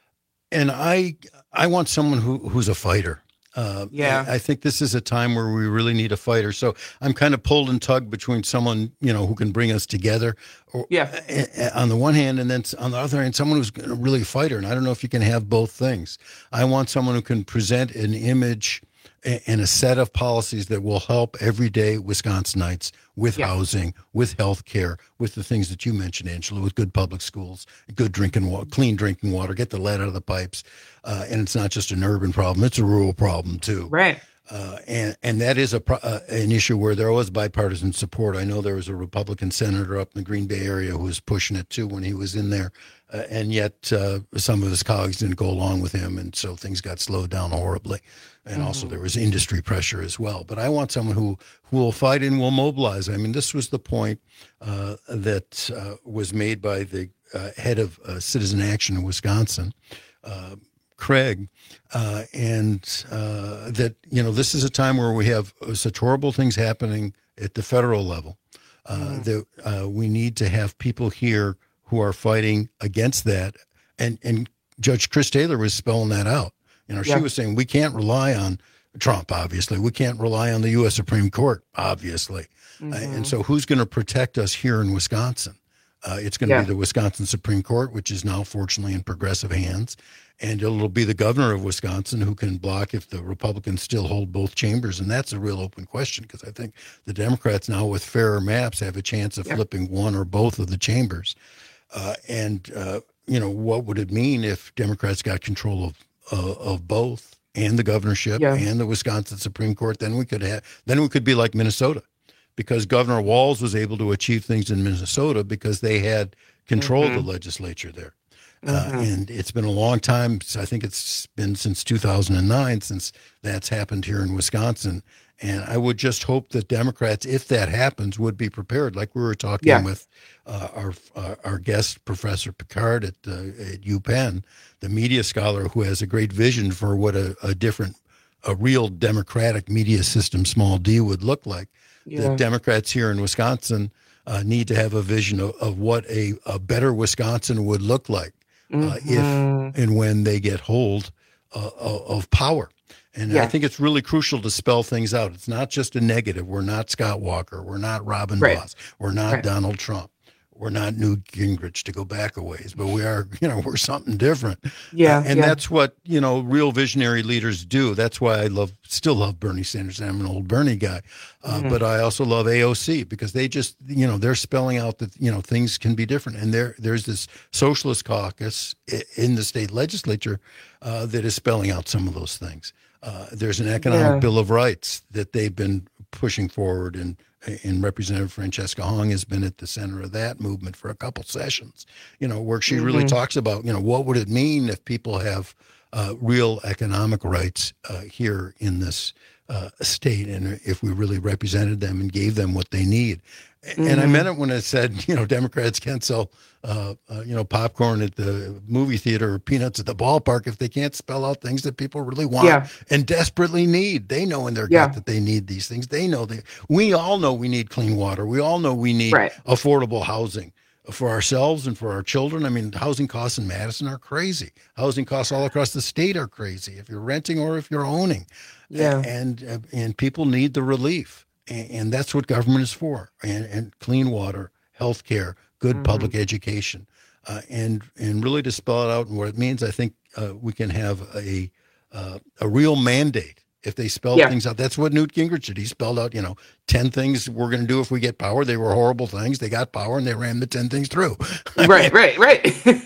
And I I want someone who who's a fighter. Uh, yeah, I, I think this is a time where we really need a fighter. So I'm kind of pulled and tugged between someone, you know, who can bring us together, or, yeah, uh, on the one hand, and then on the other hand, someone who's really a fighter. And I don't know if you can have both things. I want someone who can present an image and a set of policies that will help everyday Wisconsinites with yeah. housing, with health care, with the things that you mentioned, Angela, with good public schools, good drinking water, clean drinking water, get the lead out of the pipes. Uh, and it's not just an urban problem, it's a rural problem too. Right. Uh, and, and that is a pro- uh, an issue where there was bipartisan support. I know there was a Republican senator up in the Green Bay area who was pushing it too when he was in there. Uh, and yet uh, some of his colleagues didn't go along with him. And so things got slowed down horribly. And mm-hmm. also there was industry pressure as well. But I want someone who, who will fight and will mobilize. I mean, this was the point uh, that uh, was made by the uh, head of uh, Citizen Action in Wisconsin, uh, Craig, uh, and uh, that, you know, this is a time where we have such horrible things happening at the federal level uh, mm. that uh, we need to have people here who are fighting against that. And, and Judge Chris Taylor was spelling that out. You know, yeah. she was saying we can't rely on Trump, obviously. We can't rely on the U S Supreme Court, obviously. Mm-hmm. Uh, and so who's going to protect us here in Wisconsin? Uh, it's going to yeah. be the Wisconsin Supreme Court, which is now fortunately in progressive hands. And it'll be the governor of Wisconsin who can block if the Republicans still hold both chambers. And that's a real open question, because I think the Democrats now with fairer maps have a chance of yeah. flipping one or both of the chambers. Uh, and, uh, you know, what would it mean if Democrats got control of uh, of both and the governorship yeah. and the Wisconsin Supreme Court? Then we could have, then we could be like Minnesota, because Governor Walz was able to achieve things in Minnesota because they had control mm-hmm. of the legislature there. Mm-hmm. Uh, and it's been a long time. I think it's been since two thousand nine since that's happened here in Wisconsin. And I would just hope that Democrats, if that happens, would be prepared. Like we were talking yeah. with uh, our uh, our guest, Professor Picard at, uh, at UPenn, the media scholar who has a great vision for what a, a different, a real democratic media system, small d, would look like. Yeah. The Democrats here in Wisconsin uh, need to have a vision of, of what a, a better Wisconsin would look like mm-hmm. uh, if and when they get hold uh, of power. And yeah. I think it's really crucial to spell things out. It's not just a negative. We're not Scott Walker. We're not Robin right. Ross. We're not right. Donald Trump. We're not Newt Gingrich, to go back a ways, but we are, you know, we're something different. Yeah. Uh, and yeah. that's what, you know, real visionary leaders do. That's why I love, still love Bernie Sanders. I'm an old Bernie guy. Uh, mm-hmm. But I also love A O C because they just, you know, they're spelling out that, you know, things can be different. And there, there's this socialist caucus in the state legislature uh, that is spelling out some of those things. Uh, there's an economic yeah. bill of rights that they've been pushing forward, and and Representative Francesca Hong has been at the center of that movement for a couple sessions, you know, where she mm-hmm. really talks about, you know, what would it mean if people have uh, real economic rights uh, here in this uh, state, and if we really represented them and gave them what they need. Mm-hmm. And I meant it when I said, you know, Democrats can't sell, uh, uh, you know, popcorn at the movie theater or peanuts at the ballpark if they can't spell out things that people really want yeah. and desperately need. They know in their yeah. gut that they need these things. They know they. We all know we need clean water. We all know we need right. affordable housing for ourselves and for our children. I mean, housing costs in Madison are crazy. Housing costs all across the state are crazy, if you're renting or if you're owning. Yeah, and and, and people need the relief. And that's what government is for, and, and clean water, health care, good mm-hmm. public education, uh, and and really to spell it out and what it means. I think uh, we can have a uh, a real mandate if they spell yeah. things out. That's what Newt Gingrich did. He spelled out, you know, ten things we're going to do if we get power. They were horrible things. They got power and they ran the ten things through. Right, right, right.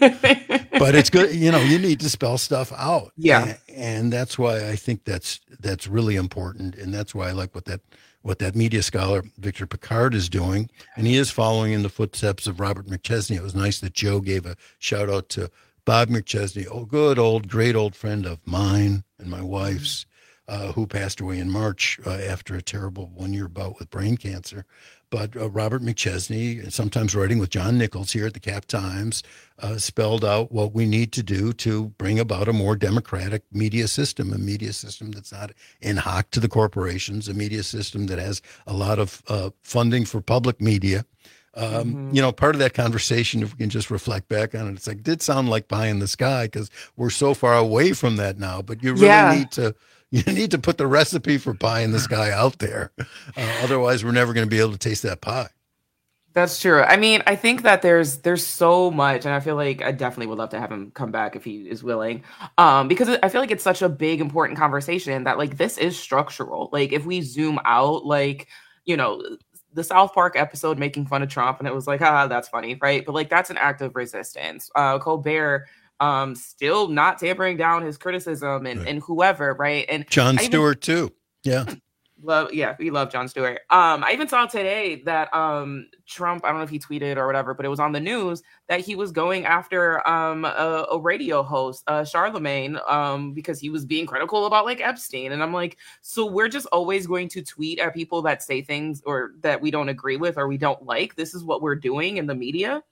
But it's good, you know, you need to spell stuff out. Yeah, and, and that's why I think that's that's really important, and that's why I like what that. what that media scholar, Victor Pickard, is doing. And he is following in the footsteps of Robert McChesney. It was nice that Joe gave a shout out to Bob McChesney, oh, good old, great old friend of mine and my wife's, uh, who passed away in March uh, after a terrible one-year bout with brain cancer. But uh, Robert McChesney, sometimes writing with John Nichols here at the Cap Times, uh, spelled out what we need to do to bring about a more democratic media system, a media system that's not in hock to the corporations, a media system that has a lot of uh, funding for public media. Um, mm-hmm. You know, part of that conversation, if we can just reflect back on it, it's like, it did sound like pie in the sky because we're so far away from that now, but you really Yeah. need to You need to put the recipe for pie in the sky out there. Uh, otherwise, we're never going to be able to taste that pie. That's true. I mean, I think that there's there's so much, and I feel like I definitely would love to have him come back if he is willing, um, because I feel like it's such a big, important conversation that like this is structural. Like if we zoom out, like you know, the South Park episode making fun of Trump, and it was like, ah, that's funny, right? But like that's an act of resistance. Uh, Colbert. Um, still not tampering down his criticism and, right. and whoever, right? And Jon I Stewart even, too. Yeah. Love, yeah, we love Jon Stewart. Um, I even saw today that um Trump, I don't know if he tweeted or whatever, but it was on the news that he was going after um a, a radio host, uh Charlemagne, um, because he was being critical about like Epstein. And I'm like, so we're just always going to tweet at people that say things or that we don't agree with or we don't like. This is what we're doing in the media.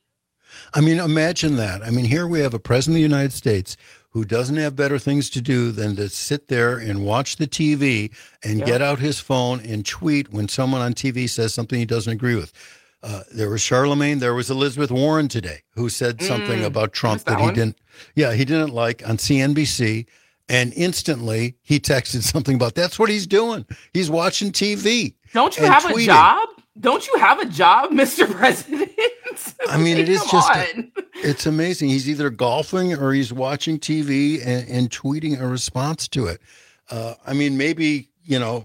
I mean, imagine that. I mean, here we have a president of the United States who doesn't have better things to do than to sit there and watch the T V and Yeah. get out his phone and tweet when someone on T V says something he doesn't agree with. Uh, there was Charlemagne. There was Elizabeth Warren today who said something Mm, about Trump missed that that he one. didn't, yeah, he didn't like on C N B C. And instantly he texted something about that's what he's doing. He's watching T V. Don't you and have tweeting. a job? Don't you have a job, Mister President? I mean, it is Come just, on. it's amazing. He's either golfing or he's watching T V and, and tweeting a response to it. Uh, I mean, maybe, you know,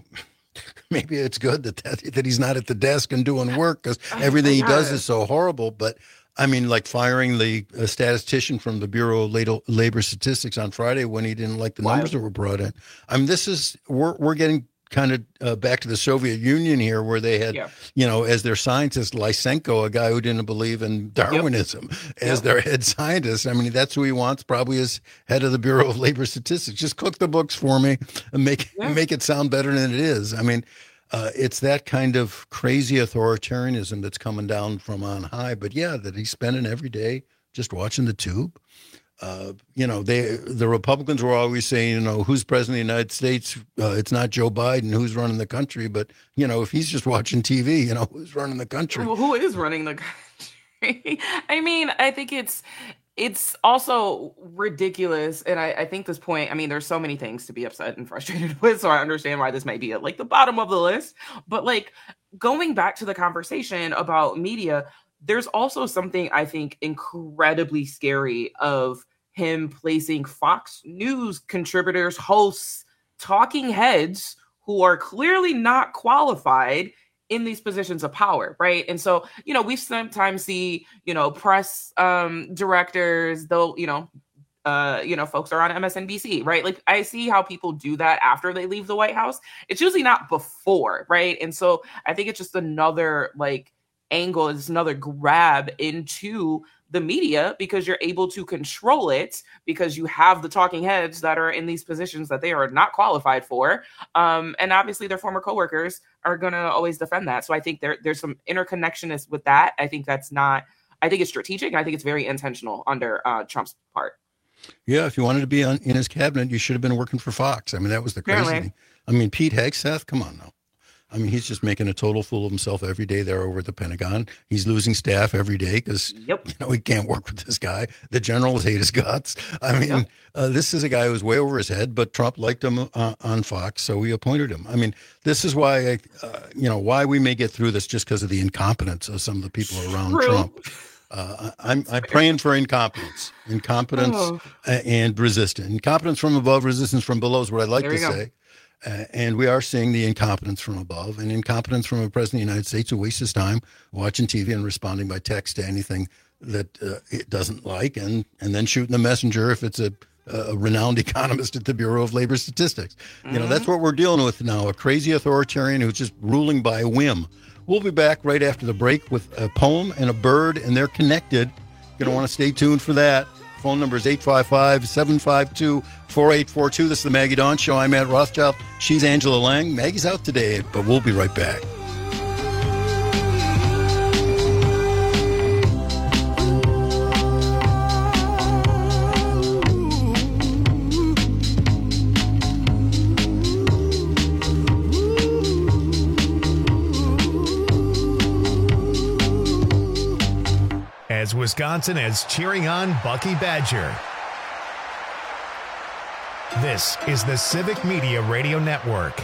maybe it's good that, that, that he's not at the desk and doing work because everything he does is so horrible. But I mean, like firing the uh, statistician from the Bureau of Labor, Labor Statistics on Friday when he didn't like the numbers that were brought in. I mean, this is, we're, we're getting kind of uh, back to the Soviet Union here where they had, Yeah. you know, as their scientist, Lysenko, a guy who didn't believe in Darwinism, as Yep. their head scientist. I mean, that's who he wants probably as head of the Bureau of Labor Statistics. Just cook the books for me and make, Yeah. make it sound better than it is. I mean, uh, it's that kind of crazy authoritarianism that's coming down from on high. But yeah, that he's spending every day just watching the tube. Uh, you know, they the Republicans were always saying, you know, who's president of the United States? Uh, it's not Joe Biden who's running the country. But, you know, if he's just watching T V, you know, who's running the country? Well, who is running the country? I mean, I think it's it's also ridiculous. And I, I think this point, I mean, there's so many things to be upset and frustrated with. So I understand why this might be at like the bottom of the list. But like going back to the conversation about media, there's also something I think incredibly scary of him placing Fox News contributors, hosts, talking heads who are clearly not qualified in these positions of power, right? And so, you know, we sometimes see, you know, press um, directors, though, you know, uh, you know, folks are on M S N B C, right? Like I see how people do that after they leave the White House. It's usually not before, right? And so I think it's just another like angle, it's another grab into the media because you're able to control it because you have the talking heads that are in these positions that they are not qualified for. Um, and obviously their former coworkers are going to always defend that. So I think there, there's some interconnectionness with that. I think that's not, I think it's strategic. And I think it's very intentional under uh, Trump's part. Yeah, if you wanted to be on, in his cabinet, you should have been working for Fox. I mean, that was the crazy Apparently. thing. I mean, Pete Hegseth, come on now. I mean, he's just making a total fool of himself every day there over at the Pentagon. He's losing staff every day because, yep. you know, he can't work with this guy. The generals hate his guts. I mean, Yep. uh, this is a guy who's way over his head, but Trump liked him uh, on Fox, so he appointed him. I mean, this is why, I, uh, you know, why we may get through this just because of the incompetence of some of the people around True. Trump. Uh, I'm, I'm praying for incompetence, incompetence Oh. and resistance. Incompetence from above, resistance from below is what I like There to you go. say. Uh, and we are seeing the incompetence from above and incompetence from a president of the United States who wastes his time watching T V and responding by text to anything that uh, it doesn't like and, and then shooting the messenger if it's a a renowned economist at the Bureau of Labor Statistics. You know, mm-hmm. that's what we're dealing with now, a crazy authoritarian who's just ruling by whim. We'll be back right after the break with a poem and a bird, and they're connected. You're going to want to stay tuned for that. Phone number is eight five five, seven five two, four eight four two. This is the Maggie Dawn Show. I'm Matt Rothschild. She's Angela Lang. Maggie's out today, but we'll be right back. As Wisconsin is cheering on Bucky Badger. This is the Civic Media Radio Network.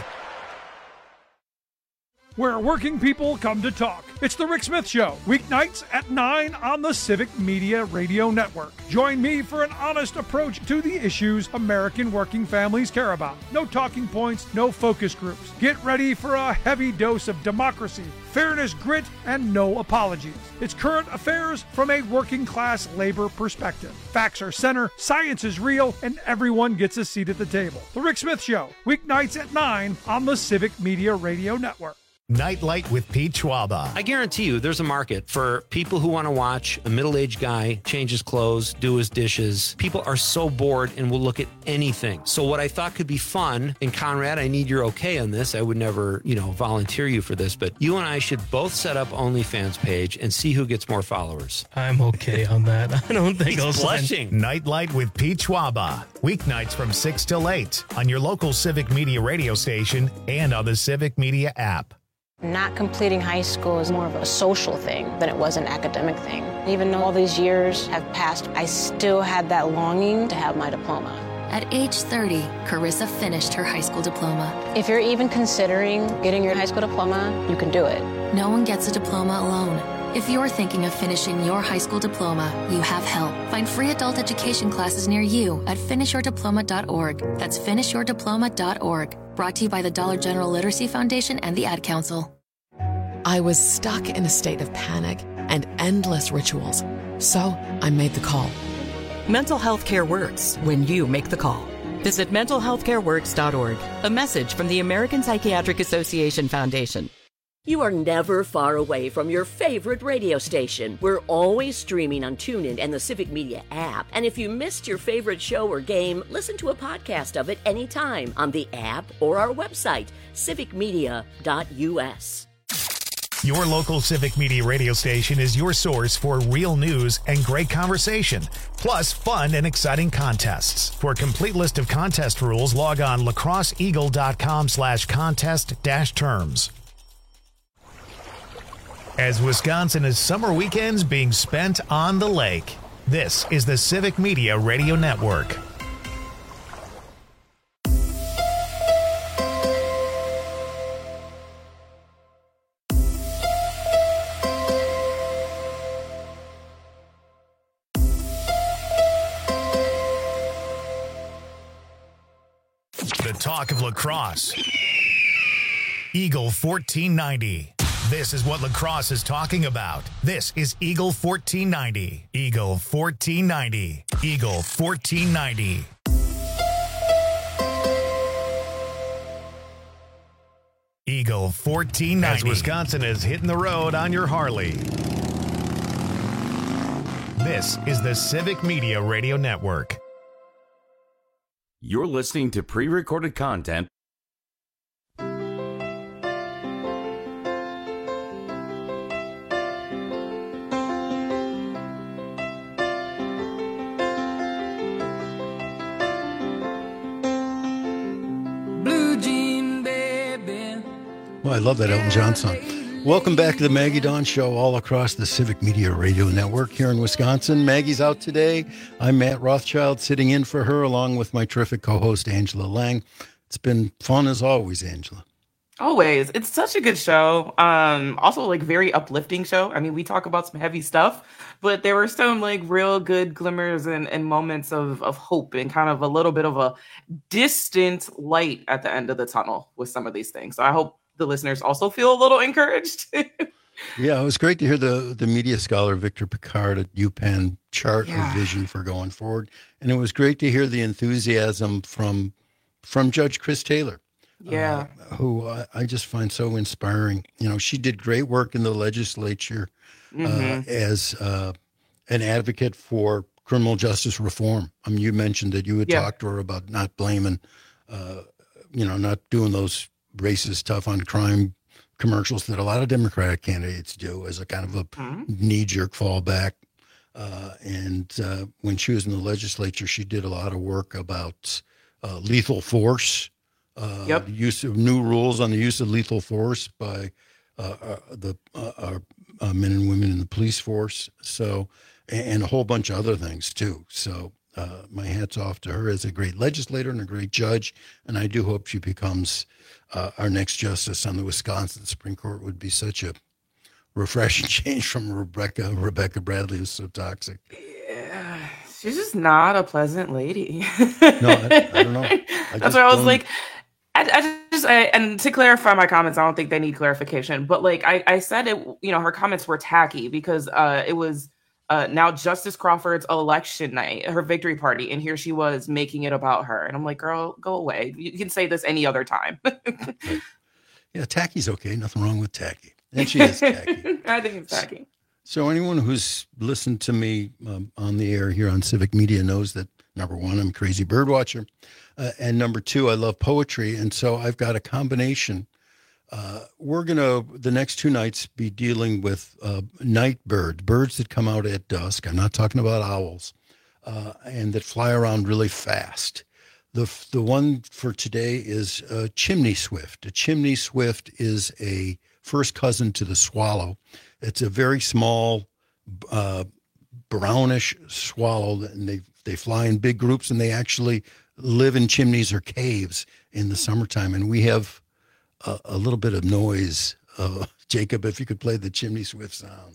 Where working people come to talk. It's the Rick Smith Show, weeknights at nine on the Civic Media Radio Network. Join me for an honest approach to the issues American working families care about. No talking points, no focus groups. Get ready for a heavy dose of democracy, fairness, grit, and no apologies. It's current affairs from a working class labor perspective. Facts are center, science is real, and everyone gets a seat at the table. The Rick Smith Show, weeknights at nine on the Civic Media Radio Network. Nightlight with Pete Schwaba. I guarantee you there's a market for people who want to watch a middle-aged guy change his clothes, do his dishes. People are so bored and will look at anything. So what I thought could be fun, and Conrad, I need your okay on this. I would never, you know, volunteer you for this, but you and I should both set up OnlyFans page and see who gets more followers. I'm okay on that. I don't think He's I'll blushing. Sign. Nightlight with Pete Schwaba. Weeknights from six till eight on your local Civic Media radio station and on the Civic Media app. Not completing high school is more of a social thing than it was an academic thing. Even though all these years have passed, I still had that longing to have my diploma. At age thirty, Carissa finished her high school diploma. If you're even considering getting your high school diploma, you can do it. No one gets a diploma alone. If you're thinking of finishing your high school diploma, you have help. Find free adult education classes near you at finish your diploma dot org. That's finish your diploma dot org. Brought to you by the Dollar General Literacy Foundation and the Ad Council. I was stuck in a state of panic and endless rituals. So I made the call. Mental health care works when you make the call. Visit mental health care works dot org. A message from the American Psychiatric Association Foundation. You are never far away from your favorite radio station. We're always streaming on TuneIn and the Civic Media app. And if you missed your favorite show or game, listen to a podcast of it anytime on the app or our website, civic media dot u s. Your local Civic Media radio station is your source for real news and great conversation, plus fun and exciting contests. For a complete list of contest rules, log on lacrosse eagle dot com slash contest dash terms. As Wisconsin is summer weekends being spent on the lake, this is the Civic Media Radio Network. The talk of lacrosse. Eagle fourteen ninety. This is what lacrosse is talking about. This is Eagle fourteen ninety. Eagle fourteen ninety. Eagle fourteen ninety. Eagle fourteen ninety. As Wisconsin is hitting the road on your Harley. This is the Civic Media Radio Network. You're listening to pre-recorded content. Well, I love that Elton John song. Welcome back to the Maggie Dawn Show all across the Civic Media Radio Network here in Wisconsin. Maggie's out today. I'm Matt Rothschild sitting in for her along with my terrific co-host Angela Lang. It's been fun as always, Angela. Always. It's such a good show. Um, also, like, very uplifting show. I mean, we talk about some heavy stuff, but there were some, like, real good glimmers and, and moments of, of hope and kind of a little bit of a distant light at the end of the tunnel with some of these things. So I hope the listeners also feel a little encouraged. Yeah, it was great to hear the the media scholar Victor Picard at UPenn chart Yeah. her vision for going forward, and it was great to hear the enthusiasm from from Judge Chris Taylor. Yeah. Uh, who I, I just find so inspiring. You know, she did great work in the legislature uh, Mhm. as uh, an advocate for criminal justice reform. I mean, you mentioned that you had Yeah. talked to her about not blaming, uh, you know, not doing those racist, tough on crime commercials that a lot of Democratic candidates do as a kind of a Mhm. knee-jerk fallback. Uh, and uh, when she was in the legislature, she did a lot of work about uh, lethal force, uh, Yep. the use of new rules on the use of lethal force by uh, uh, the uh, our uh, men and women in the police force. So, and, and a whole bunch of other things too. So, uh, my hat's off to her as a great legislator and a great judge. And I do hope she becomes uh, our next justice on the Wisconsin Supreme Court. Would be such a refreshing change from Rebecca Rebecca Bradley, who's so toxic. Yeah, she's just not a pleasant lady. No, I, I don't know. I That's just why I was don't- like, I, I just, I, and to clarify my comments, I don't think they need clarification, but like I, I said it, you know, her comments were tacky because uh, it was uh, now Justice Crawford's election night, her victory party, and here she was making it about her. And I'm like, girl, go away. You can say this any other time. Yeah, tacky's okay. Nothing wrong with tacky. And she is tacky. I think it's tacky. So anyone who's listened to me um, on the air here on Civic Media knows that, number one, I'm a crazy bird watcher. Uh, and number two, I love poetry. And so I've got a combination. Uh, we're going to, the next two nights, be dealing with uh, night birds, birds that come out at dusk. I'm not talking about owls, uh, and that fly around really fast. The the one for today is a chimney swift. A chimney swift is a first cousin to the swallow. It's a very small, uh, brownish swallow, and they they fly in big groups, and they actually live in chimneys or caves in the summertime. And we have a, a little bit of noise. Uh, Jacob, if you could play the chimney swift sound.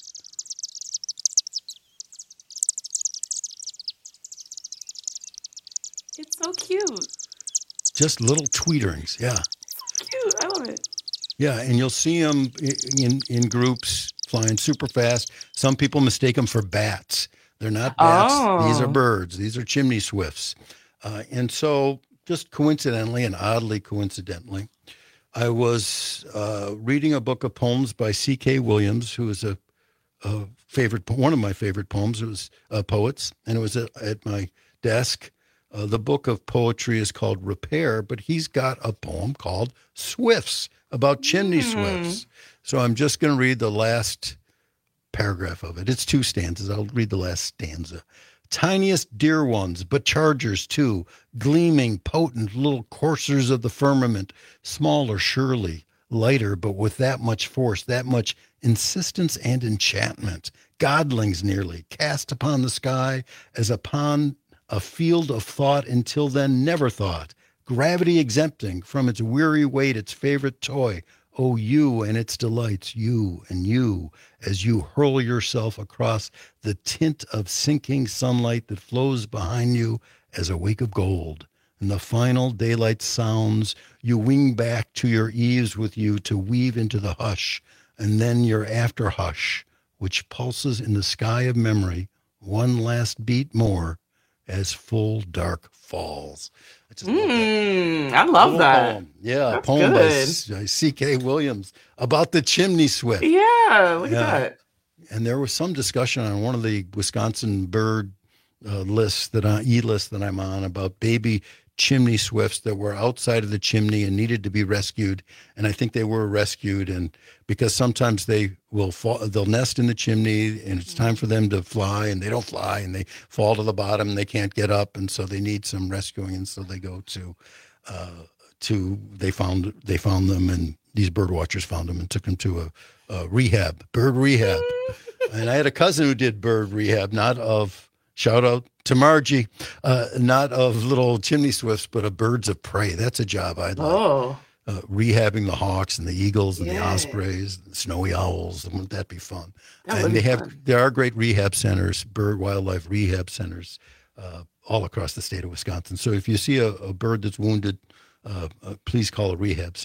It's so cute. Just little tweeterings, yeah. Cute. I love it. Yeah, and you'll see them in, in groups flying super fast. Some people mistake them for bats. They're not bats. Oh. These are birds. These are chimney swifts. Uh, and so just coincidentally and oddly coincidentally, I was uh, reading a book of poems by C K Williams, who is a, a favorite, one of my favorite poems. It was uh, poets, and it was at, at my desk. Uh, the book of poetry is called Repair, but he's got a poem called Swifts, about chimney Mm. swifts. So I'm just going to read the last paragraph of it. It's two stanzas. I'll read the last stanza. Tiniest dear ones, but chargers too, gleaming, potent little coursers of the firmament, smaller surely, lighter, but with that much force, that much insistence and enchantment, godlings nearly, cast upon the sky as upon a field of thought until then never thought, gravity exempting from its weary weight its favorite toy. Oh, you and its delights, you and you, as you hurl yourself across the tint of sinking sunlight that flows behind you as a wake of gold. And the final daylight sounds, you wing back to your eaves with you to weave into the hush, and then your after hush, which pulses in the sky of memory, one last beat more, as full dark falls. I just love that. Mm, I love Little that. poem. Yeah, a That's poem by good. C K Williams about the chimney swift. Yeah, look Yeah. at that. And there was some discussion on one of the Wisconsin bird uh, lists that I, e-lists that I'm on about baby chimney swifts that were outside of the chimney and needed to be rescued. And I think they were rescued, and because sometimes they will fall, they'll nest in the chimney, and it's time for them to fly, and they don't fly, and they fall to the bottom, and they can't get up, and so they need some rescuing, and so they go to, uh, to they found they found them, and these bird watchers found them and took them to a, a rehab, bird rehab. And I had a cousin who did bird rehab, not of, shout out to Margie, uh, not of little chimney swifts, but of birds of prey. That's a job I'd like. Oh. Uh, rehabbing the hawks and the eagles and the Yeah. ospreys, and the snowy owls. Wouldn't that be fun? That would and be they have, fun. there are great rehab centers, bird wildlife rehab centers, uh, all across the state of Wisconsin. So if you see a, a bird that's wounded, uh, uh, please call a rehab center.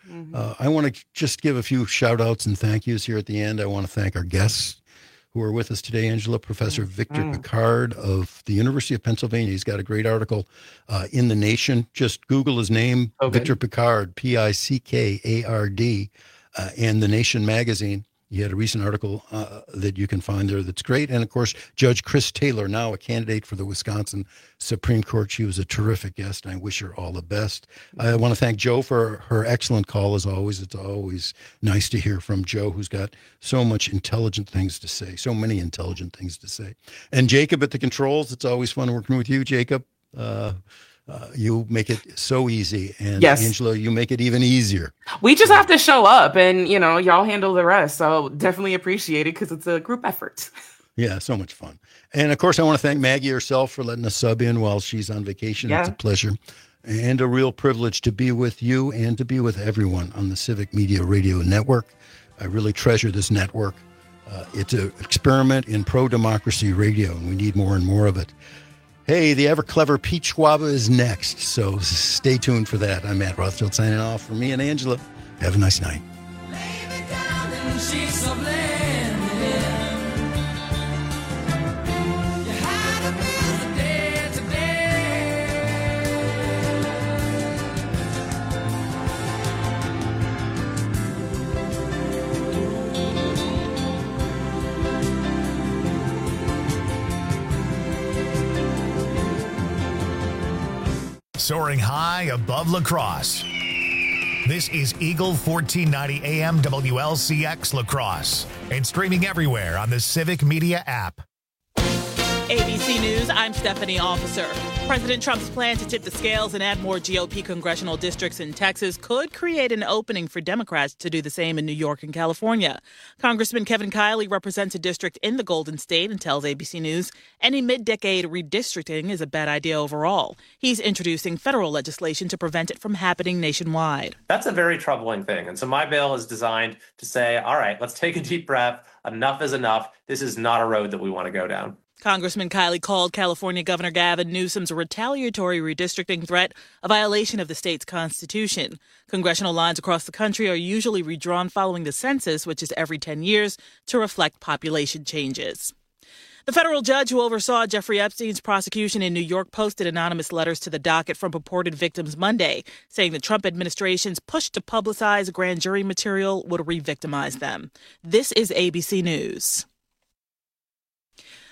Mm-hmm. Uh, I want to just give a few shout outs and thank yous here at the end. I want to thank our guests who are with us today, Angela. Professor Victor Mm. Pickard of the University of Pennsylvania. He's got a great article uh, in The Nation. Just Google his name, Okay. Victor Pickard, P I C K A R D, uh, and The Nation magazine. He had a recent article uh, that you can find there that's great. And, of course, Judge Chris Taylor, now a candidate for the Wisconsin Supreme Court. She was a terrific guest, and I wish her all the best. I want to thank Jo for her excellent call, as always. It's always nice to hear from Jo, who's got so much intelligent things to say, so many intelligent things to say. And Jacob at the controls, it's always fun working with you, Jacob. Uh, uh, you make it so easy. And, Yes. Angela, you make it even easier. We just have to show up and, you know, y'all handle the rest. So definitely appreciate it because it's a group effort. Yeah, so much fun. And of course, I want to thank Maggie herself for letting us sub in while she's on vacation. Yeah. It's a pleasure and a real privilege to be with you and to be with everyone on the Civic Media Radio Network. I really treasure this network. Uh, it's an experiment in pro-democracy radio, and we need more and more of it. Hey, the ever-clever Pete Schwaba is next, so stay tuned for that. I'm Matt Rothschild signing off for me and Angela. Have a nice night. Soaring high above La Crosse. This is Eagle fourteen ninety A M W L C X La Crosse and streaming everywhere on the Civic Media app. A B C News, I'm Stephanie Officer. President Trump's plan to tip the scales and add more G O P congressional districts in Texas could create an opening for Democrats to do the same in New York and California. Congressman Kevin Kiley represents a district in the Golden State and tells A B C News any mid-decade redistricting is a bad idea overall. He's introducing federal legislation to prevent it from happening nationwide. That's a very troubling thing. And so my bill is designed to say, all right, let's take a deep breath. Enough is enough. This is not a road that we want to go down. Congressman Kiley called California Governor Gavin Newsom's retaliatory redistricting threat a violation of the state's constitution. Congressional lines across the country are usually redrawn following the census, which is every ten years, to reflect population changes. The federal judge who oversaw Jeffrey Epstein's prosecution in New York posted anonymous letters to the docket from purported victims Monday, saying the Trump administration's push to publicize grand jury material would re-victimize them. This is A B C News.